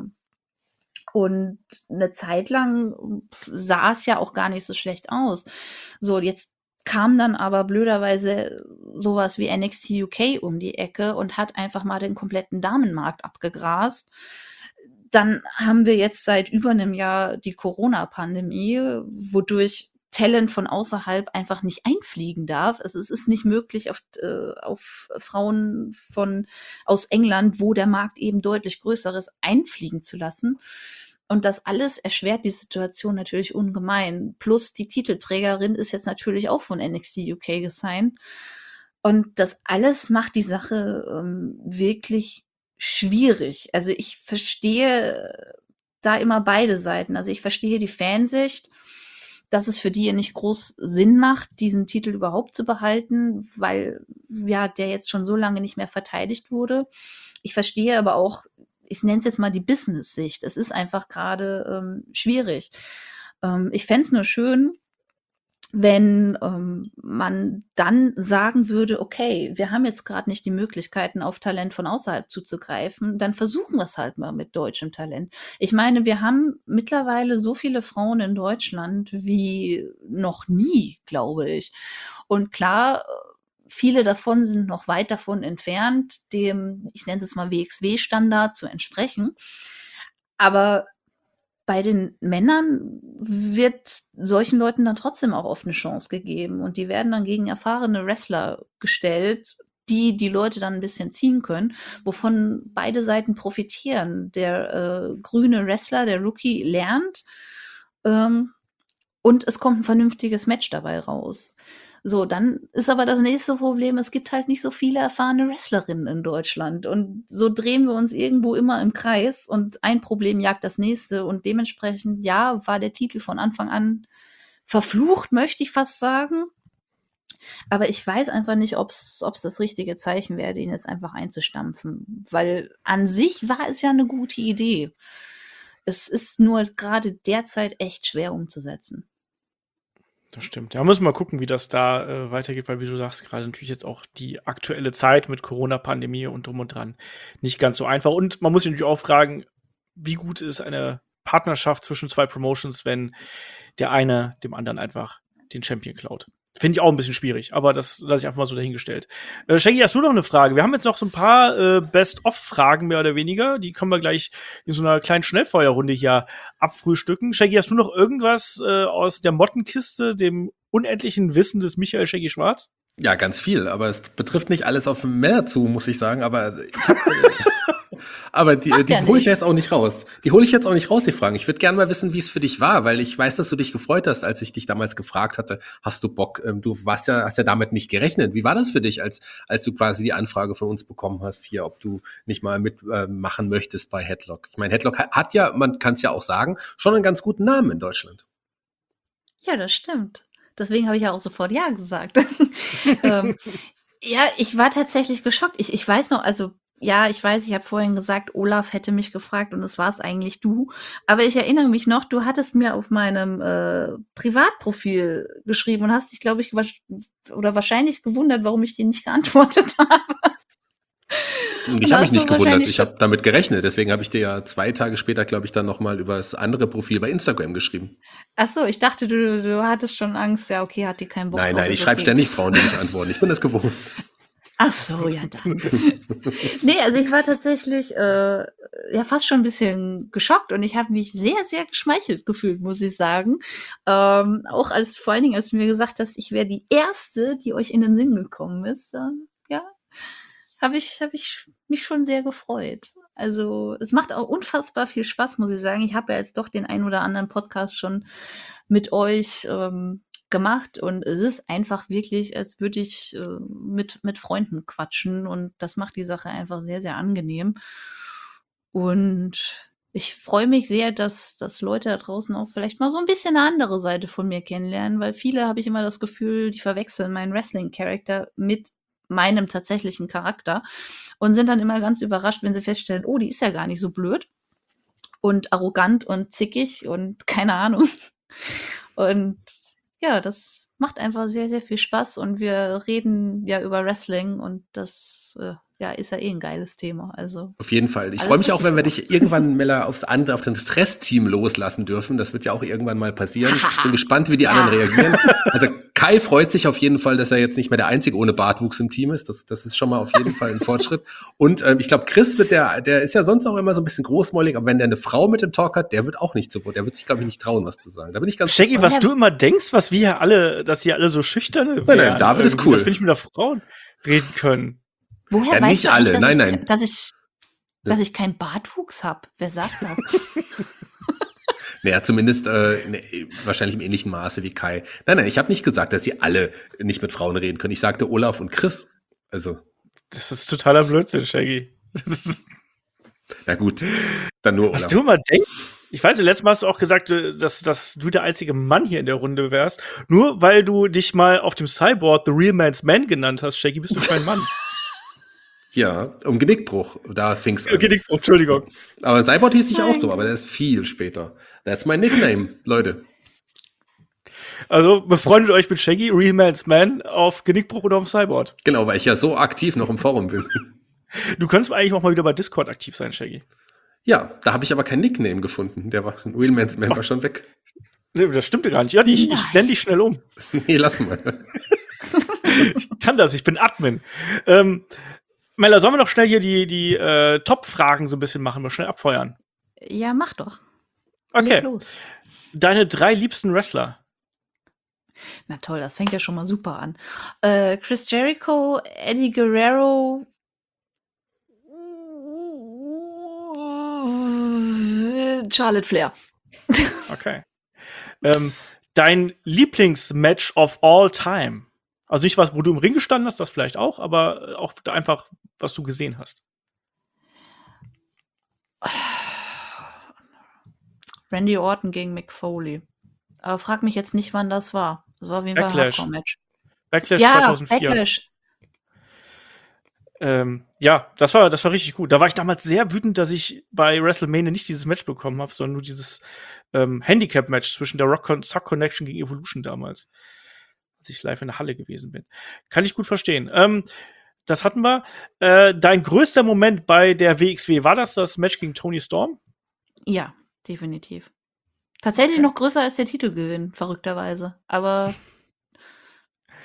Und eine Zeit lang sah es ja auch gar nicht so schlecht aus. So, jetzt kam dann aber blöderweise sowas wie N X T U K um die Ecke und hat einfach mal den kompletten Damenmarkt abgegrast. Dann haben wir jetzt seit über einem Jahr die Corona-Pandemie, wodurch Talent von außerhalb einfach nicht einfliegen darf. Also es ist nicht möglich, auf, äh, auf Frauen von aus England, wo der Markt eben deutlich größer ist, einfliegen zu lassen. Und das alles erschwert die Situation natürlich ungemein. Plus die Titelträgerin ist jetzt natürlich auch von N X T U K gesigned. Und das alles macht die Sache ähm, wirklich schwierig. Also ich verstehe da immer beide Seiten. Also ich verstehe die Fansicht, dass es für die ja nicht groß Sinn macht, diesen Titel überhaupt zu behalten, weil ja der jetzt schon so lange nicht mehr verteidigt wurde. Ich verstehe aber auch, ich nenne es jetzt mal die Business-Sicht. Es ist einfach gerade ähm, schwierig. Ähm, ich fände es nur schön, wenn ähm, man dann sagen würde, okay, wir haben jetzt gerade nicht die Möglichkeiten, auf Talent von außerhalb zuzugreifen, dann versuchen wir es halt mal mit deutschem Talent. Ich meine, wir haben mittlerweile so viele Frauen in Deutschland wie noch nie, glaube ich. Und klar, viele davon sind noch weit davon entfernt, dem, ich nenne es mal W X W-Standard zu entsprechen. Aber bei den Männern wird solchen Leuten dann trotzdem auch oft eine Chance gegeben und die werden dann gegen erfahrene Wrestler gestellt, die die Leute dann ein bisschen ziehen können, wovon beide Seiten profitieren. Der äh, grüne Wrestler, der Rookie, lernt ähm, und es kommt ein vernünftiges Match dabei raus. So, dann ist aber das nächste Problem, es gibt halt nicht so viele erfahrene Wrestlerinnen in Deutschland. Und so drehen wir uns irgendwo immer im Kreis und ein Problem jagt das nächste. Und dementsprechend, ja, war der Titel von Anfang an verflucht, möchte ich fast sagen. Aber ich weiß einfach nicht, ob es das richtige Zeichen wäre, den jetzt einfach einzustampfen. Weil an sich war es ja eine gute Idee. Es ist nur gerade derzeit echt schwer umzusetzen. Das stimmt. Ja, müssen wir mal gucken, wie das da äh, weitergeht, weil, wie du sagst, gerade natürlich jetzt auch die aktuelle Zeit mit Corona-Pandemie und drum und dran nicht ganz so einfach. Und man muss sich natürlich auch fragen, wie gut ist eine Partnerschaft zwischen zwei Promotions, wenn der eine dem anderen einfach den Champion klaut. Finde ich auch ein bisschen schwierig, aber das lasse ich einfach mal so dahingestellt. Äh, Shaggy, hast du noch eine Frage? Wir haben jetzt noch so ein paar äh, Best-of-Fragen mehr oder weniger. Die können wir gleich in so einer kleinen Schnellfeuerrunde hier abfrühstücken. Shaggy, hast du noch irgendwas äh, aus der Mottenkiste, dem unendlichen Wissen des Michael Shaggy Schwarz? Ja, ganz viel, aber es betrifft nicht alles auf Männer zu, muss ich sagen, aber ich hab, aber die, Macht die ja hole ich nichts. jetzt auch nicht raus. Die hole ich jetzt auch nicht raus, die Fragen. Ich würde gerne mal wissen, wie es für dich war, weil ich weiß, dass du dich gefreut hast, als ich dich damals gefragt hatte, hast du Bock? Ähm, Du warst ja, hast ja damit nicht gerechnet. Wie war das für dich, als, als du quasi die Anfrage von uns bekommen hast, hier, ob du nicht mal mitmachen möchtest bei Headlock? Ich meine, Headlock hat, hat ja, man kann es ja auch sagen, schon einen ganz guten Namen in Deutschland. Ja, das stimmt. Deswegen habe ich ja auch sofort ja gesagt. ähm, ja, ich war tatsächlich geschockt. Ich, ich weiß noch, also ja, ich weiß, ich habe vorhin gesagt, Olaf hätte mich gefragt und es war es eigentlich du. Aber ich erinnere mich noch, du hattest mir auf meinem äh, Privatprofil geschrieben und hast dich, glaube ich, wasch- oder wahrscheinlich gewundert, warum ich dir nicht geantwortet habe. Und ich Und da habe mich hast du nicht gewundert, wahrscheinlich ich habe damit gerechnet. Deswegen habe ich dir ja zwei Tage später, glaube ich, dann nochmal über das andere Profil bei Instagram geschrieben. Ach so, ich dachte, du, du hattest schon Angst. Ja, okay, hat die keinen Bock Nein, drauf, nein, ich ist schreibe okay. ständig Frauen, die nicht antworten. Ich bin das gewohnt. Ach so, ja, dann. Nee, also ich war tatsächlich äh, ja fast schon ein bisschen geschockt und ich habe mich sehr, sehr geschmeichelt gefühlt, muss ich sagen. Ähm, auch als vor allen Dingen, als du mir gesagt hast, ich wäre die Erste, die euch in den Sinn gekommen ist. Ähm, ja, habe ich, hab ich mich schon sehr gefreut. Also es macht auch unfassbar viel Spaß, muss ich sagen. Ich habe ja jetzt doch den ein oder anderen Podcast schon mit euch ähm, gemacht und es ist einfach wirklich, als würde ich äh, mit, mit Freunden quatschen und das macht die Sache einfach sehr, sehr angenehm. Und ich freue mich sehr, dass, dass Leute da draußen auch vielleicht mal so ein bisschen eine andere Seite von mir kennenlernen, weil viele habe ich immer das Gefühl, die verwechseln meinen Wrestling-Charakter mit meinem tatsächlichen Charakter und sind dann immer ganz überrascht, wenn sie feststellen, oh, die ist ja gar nicht so blöd und arrogant und zickig und keine Ahnung. Und ja, das macht einfach sehr, sehr viel Spaß und wir reden ja über Wrestling und das äh, ja, ist ja eh ein geiles Thema. Also Auf jeden Fall. Ich alles freue mich auch, richtig wenn wir gemacht. dich irgendwann, Mella, aufs andere, auf das Restteam loslassen dürfen. Das wird ja auch irgendwann mal passieren. Ich bin gespannt, wie die Ja. anderen reagieren. Also Kai freut sich auf jeden Fall, dass er jetzt nicht mehr der Einzige ohne Bartwuchs im Team ist. Das, das ist schon mal auf jeden Fall ein Fortschritt. Und ähm, ich glaube, Chris wird der, der ist ja sonst auch immer so ein bisschen großmäulig, aber wenn der eine Frau mit dem Talk hat, der wird auch nicht so, der wird sich, glaube ich, nicht trauen, was zu sagen. Da bin ich ganz Shaggy, gespannt. was du immer denkst, was wir hier alle, dass hier alle so schüchterne Nein, nein, wären, David ist irgendwie, cool. dass wir nicht mit der Frauen reden können. Woher Ja, weißt nicht du eigentlich, alle. dass, Nein, ich, nein. dass ich dass ich keinen Bartwuchs habe? Wer sagt das? Naja, zumindest äh, ne, wahrscheinlich im ähnlichen Maße wie Kai. Nein, nein, ich habe nicht gesagt, dass sie alle nicht mit Frauen reden können. Ich sagte Olaf und Chris. Also, Das ist totaler Blödsinn, Shaggy. Das ist, na gut, dann nur was Olaf. du immer denkst, ich weiß nicht, letztes Mal hast du auch gesagt, äh, dass, dass du der einzige Mann hier in der Runde wärst. Nur weil du dich mal auf dem Cyborg The Real Man's Man genannt hast, Shaggy, bist du kein Mann. Ja, um Genickbruch, da fing's an. Okay, Nick, Entschuldigung. Aber Cyborg hieß ich auch Nein. so, aber der ist viel später. That's my nickname, Leute. Also befreundet euch mit Shaggy, Real Man's Man, auf Genickbruch oder auf Cyborg. Genau, weil ich ja so aktiv noch im Forum bin. Du kannst eigentlich auch mal wieder bei Discord aktiv sein, Shaggy. Ja, da habe ich aber kein Nickname gefunden. Der war, Real Man's Man war schon weg. Nee, Das stimmte gar nicht. Ja, ich, ich Nein. nenne dich schnell um. Nee, lass mal. Ich kann das, ich bin Admin. Ähm, Mella, sollen wir noch schnell hier die, die äh, Top-Fragen so ein bisschen machen, mal schnell abfeuern? Ja, mach doch. Okay. Leg los. Deine drei liebsten Wrestler. Na toll, das fängt ja schon mal super an. Äh, Chris Jericho, Eddie Guerrero, Charlotte Flair. Okay. ähm, dein Lieblingsmatch of all time. Also nicht was, wo du im Ring gestanden hast, das vielleicht auch, aber auch einfach, was du gesehen hast. Randy Orton gegen Mick Foley. Aber frag mich jetzt nicht, wann das war. Das war auf jeden Fall ein Backlash. Hardcore-Match. Backlash Ja, zweitausendvier. Backlash. Ähm, ja, das war, das war richtig gut. Da war ich damals sehr wütend, dass ich bei WrestleMania nicht dieses Match bekommen habe, sondern nur dieses ähm, Handicap-Match zwischen der Rock Sock Connection gegen Evolution damals, als ich live in der Halle gewesen bin. Kann ich gut verstehen. Ähm, das hatten wir. Äh, dein größter Moment bei der W X W, war das das Match gegen Tony Storm? Ja, definitiv. Tatsächlich Okay. noch größer als der Titelgewinn, verrückterweise. Aber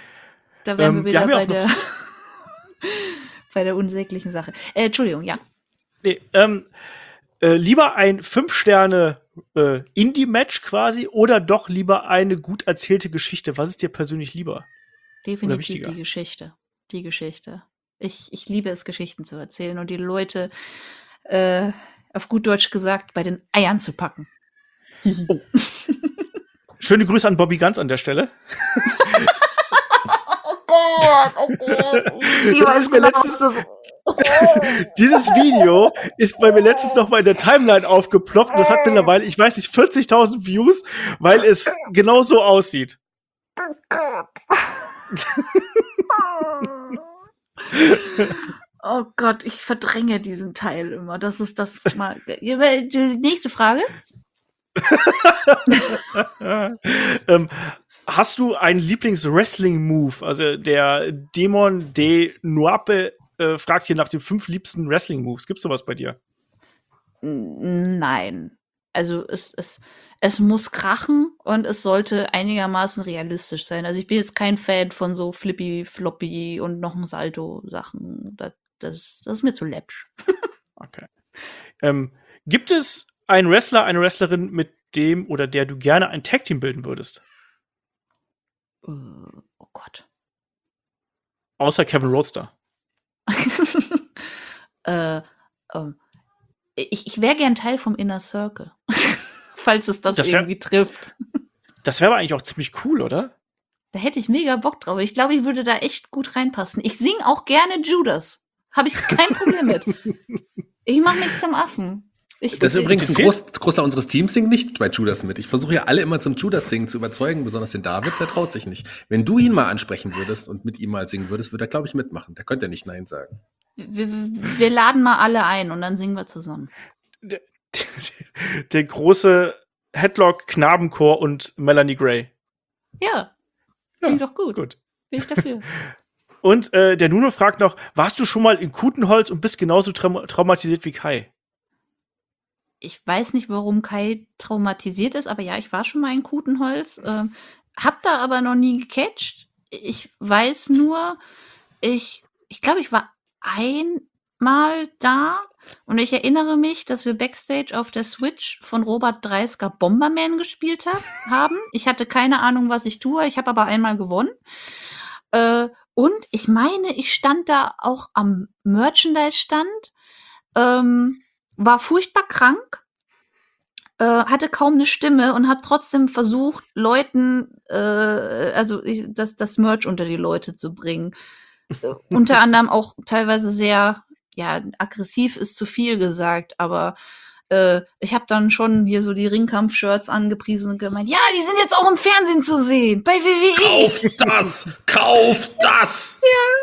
Da wären Ähm, wir wir wieder haben ja bei auch noch der, bei der unsäglichen Sache. Äh, Entschuldigung, ja. Nee, ähm, äh, lieber ein Fünf-Sterne äh, Indie-Match quasi oder doch lieber eine gut erzählte Geschichte? Was ist dir persönlich lieber? Definitiv wichtiger? die Geschichte. Die Geschichte. Ich, ich liebe es, Geschichten zu erzählen und die Leute, äh, auf gut Deutsch gesagt, bei den Eiern zu packen. Oh. Schöne Grüße an Bobby Ganz an der Stelle. Oh Gott, oh Gott. Das ist mir letztens, dieses Video ist bei mir letztens noch mal in der Timeline aufgeploppt und das hat mittlerweile, ich weiß nicht, vierzigtausend Views, weil es genau so aussieht. Oh Gott, ich verdränge diesen Teil immer. Das ist das mal. Die nächste Frage. ähm, hast du einen Lieblings-Wrestling-Move? Also der Dämon de Nuape äh, fragt hier nach den fünf liebsten Wrestling-Moves. Gibt's sowas bei dir? N- Nein. Also es, es, es muss krachen und es sollte einigermaßen realistisch sein. Also ich bin jetzt kein Fan von so Flippy, Floppy und noch ein Salto-Sachen. Das, das, das ist mir zu läppsch. Okay. Ähm, gibt es einen Wrestler, eine Wrestlerin, mit dem oder der du gerne ein Tag-Team bilden würdest? Äh, Oh Gott. Außer Kevin Roadster. äh, ähm, ich ich wäre gern Teil vom Inner Circle. Falls es das, Das wär- irgendwie trifft. Das wäre aber eigentlich auch ziemlich cool, oder? Da hätte ich mega Bock drauf. Ich glaube, ich würde da echt gut reinpassen. Ich singe auch gerne Judas. Habe ich kein Problem mit. Ich mache mich zum Affen. Ich, Das ist ich- übrigens ein Viel- Groß, Großteil unseres Teams singt nicht bei Judas mit. Ich versuche ja alle immer zum Judas-Singen zu überzeugen, besonders den David, der traut sich nicht. Wenn du ihn mal ansprechen würdest und mit ihm mal singen würdest, würde er, glaube ich, mitmachen. Der könnte ja nicht Nein sagen. wir, wir laden mal alle ein und dann singen wir zusammen. Der, der, der große Headlock-Knabenchor und Melanie Gray. Ja, Ja, klingt doch gut. Gut. Bin ich dafür. Und äh, der Nuno fragt noch, warst du schon mal in Kutenholz und bist genauso traum traumatisiert wie Kai? Ich weiß nicht, warum Kai traumatisiert ist, aber ja, ich war schon mal in Kutenholz. Ähm, hab da aber noch nie gecatcht. Ich weiß nur, ich, ich glaube, ich war einmal da und ich erinnere mich, dass wir Backstage auf der Switch von Robert Dreisker Bomberman gespielt hab, haben. Ich hatte keine Ahnung, was ich tue. Ich habe aber einmal gewonnen. Äh, und ich meine, ich stand da auch am Merchandise-Stand, ähm, war furchtbar krank, äh, hatte kaum eine Stimme und hat trotzdem versucht, Leuten, äh, also ich, das, das Merch unter die Leute zu bringen. Äh, unter anderem auch teilweise sehr, ja, aggressiv ist zu viel gesagt, aber äh, ich habe dann schon hier so die Ringkampf-Shirts angepriesen und gemeint, ja, die sind jetzt auch im Fernsehen zu sehen, bei W W E. Kauf das! Kauf das!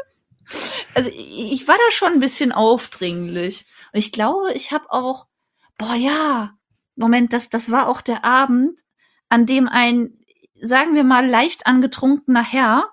Also ich, ich war da schon ein bisschen aufdringlich. Und ich glaube, ich habe auch, boah ja, Moment, das, das war auch der Abend, an dem ein, sagen wir mal, leicht angetrunkener Herr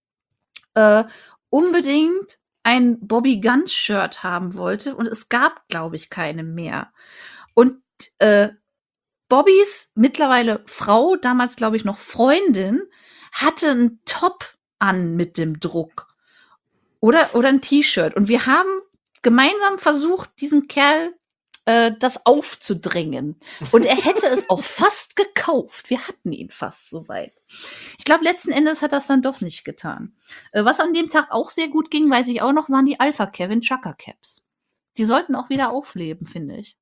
äh, unbedingt ein Bobby Guns Shirt haben wollte und es gab, glaube ich, keine mehr. Und äh, Bobbys mittlerweile Frau, damals glaube ich noch Freundin, hatte einen Top an mit dem Druck. Oder, oder ein T-Shirt. Und wir haben gemeinsam versucht, diesem Kerl äh, das aufzudrängen. Und er hätte es auch fast gekauft. Wir hatten ihn fast soweit. Ich glaube, letzten Endes hat er es dann doch nicht getan. Äh, was an dem Tag auch sehr gut ging, weiß ich auch noch, waren die Alpha Kevin Chucker Caps. Die sollten auch wieder aufleben, finde ich.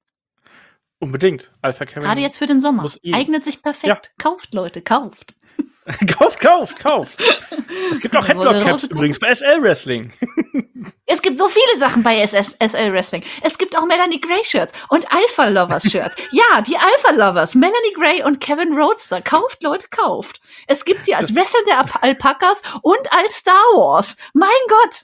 Unbedingt. Alpha Kevin. Gerade jetzt für den Sommer. muss eh- Eignet sich perfekt. Ja. Kauft, Leute, kauft. kauft, kauft, kauft. Es gibt auch Wurde Headlock-Caps rausgekommen. übrigens bei S L Wrestling. Es gibt so viele Sachen bei S L Wrestling. Es gibt auch Melanie Gray Shirts und Alpha Lovers Shirts. Ja, die Alpha Lovers, Melanie Gray und Kevin Roadster. Kauft, Leute, kauft. Es gibt sie als Das- Wrestler der Al- Alpakas und als Star Wars. Mein Gott.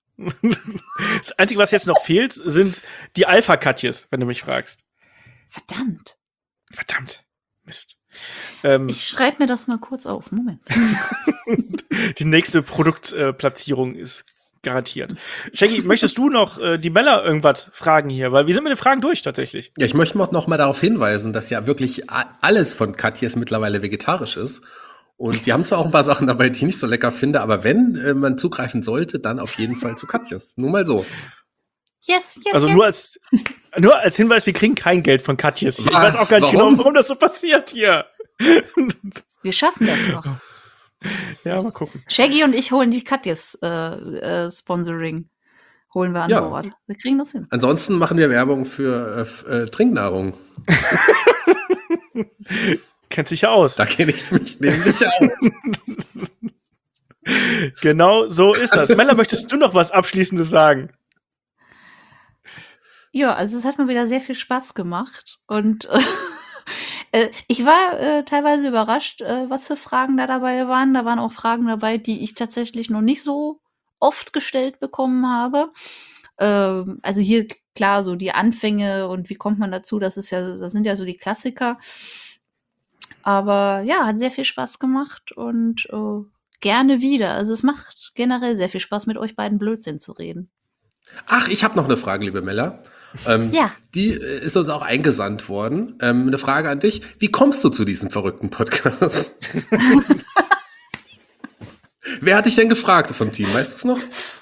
Das Einzige, was jetzt noch fehlt, sind die Alpha-Katjes, wenn du mich fragst. Verdammt. Verdammt. Mist. Ähm, Ich schreibe mir das mal kurz auf. Moment. die nächste Produktplatzierung äh, ist garantiert. Shaggy, möchtest du noch äh, die Mella irgendwas fragen hier? Weil wir sind mit den Fragen durch tatsächlich. Ja, ich möchte noch mal darauf hinweisen, dass ja wirklich a- alles von Katjes mittlerweile vegetarisch ist. Und die haben zwar auch ein paar Sachen dabei, die ich nicht so lecker finde, aber wenn äh, man zugreifen sollte, dann auf jeden Fall zu Katjes. Nur mal so. Yes, yes, Also yes. nur als, nur als Hinweis, wir kriegen kein Geld von Katjes hier. Ich Was? weiß auch gar nicht Warum? genau, warum das so passiert hier. Wir schaffen das noch. Ja, mal gucken. Shaggy und ich holen die Katjes äh, äh, Sponsoring. Holen wir an Ja. Bord. Wir kriegen das hin. Ansonsten machen wir Werbung für äh, f- äh, Trinknahrung. Kennt sich ja aus. Da kenne ich mich nämlich aus. Genau so ist das. Mella, möchtest du noch was Abschließendes sagen? Ja, also es hat mir wieder sehr viel Spaß gemacht. Und äh, ich war äh, teilweise überrascht, äh, was für Fragen da dabei waren. Da waren auch Fragen dabei, die ich tatsächlich noch nicht so oft gestellt bekommen habe. Ähm, also hier klar, so die Anfänge und wie kommt man dazu, das ist ja, das sind ja so die Klassiker. Aber ja, hat sehr viel Spaß gemacht und äh, gerne wieder. Also es macht generell sehr viel Spaß, mit euch beiden Blödsinn zu reden. Ach, ich habe noch eine Frage, liebe Mella. Ähm, Ja. Die äh, ist uns auch eingesandt worden. Ähm, eine Frage an dich. Wie kommst du zu diesem verrückten Podcast? Wer hat dich denn gefragt vom Team? Weißt du es noch?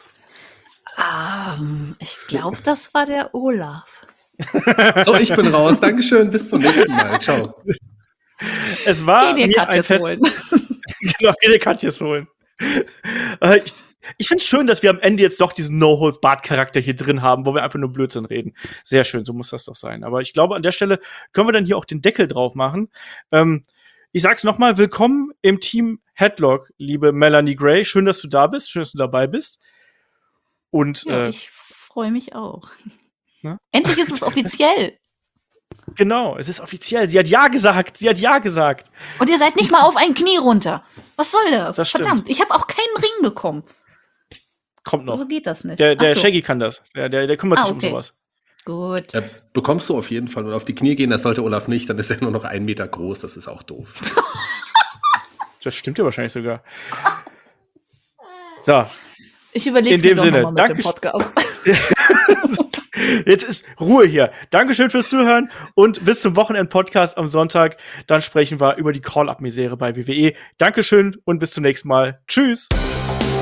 Ähm, ich glaube, das war der Olaf. So, ich bin raus. Dankeschön. Bis zum nächsten Mal. Ciao. Es war Geh dir mir ein Katjes Fest. holen. Genau, geh dir Katjes holen. Äh, ich ich finde es schön, dass wir am Ende jetzt doch diesen No-Holds-Barred-Charakter hier drin haben, wo wir einfach nur Blödsinn reden. Sehr schön, so muss das doch sein. Aber ich glaube, an der Stelle können wir dann hier auch den Deckel drauf machen. Ähm, ich sag's nochmal, willkommen im Team Headlock, liebe Melanie Gray. Schön, dass du da bist, schön, dass du dabei bist. Und Ja, äh, ich freue mich auch. Na? Endlich ist es offiziell. genau, es ist offiziell. Sie hat Ja gesagt, sie hat Ja gesagt. Und ihr seid nicht mal auf ein Knie runter. Was soll das? Das stimmt. Verdammt, ich habe auch keinen Ring bekommen. Kommt noch. So geht das nicht. Der, der Ach so. Shaggy kann das. Der, der, der kümmert Ah, sich okay. um sowas. Gut. Äh, bekommst du auf jeden Fall. Und auf die Knie gehen, das sollte Olaf nicht. Dann ist er nur noch einen Meter groß. Das ist auch doof. Das stimmt ja wahrscheinlich sogar. So, Ich überlege In mir dem doch Sinne, noch mal mit dem danke- Podcast. jetzt ist Ruhe hier. Dankeschön fürs Zuhören und bis zum Wochenend-Podcast am Sonntag. Dann sprechen wir über die Call-Up-Misere bei W W E. Dankeschön und bis zum nächsten Mal. Tschüss.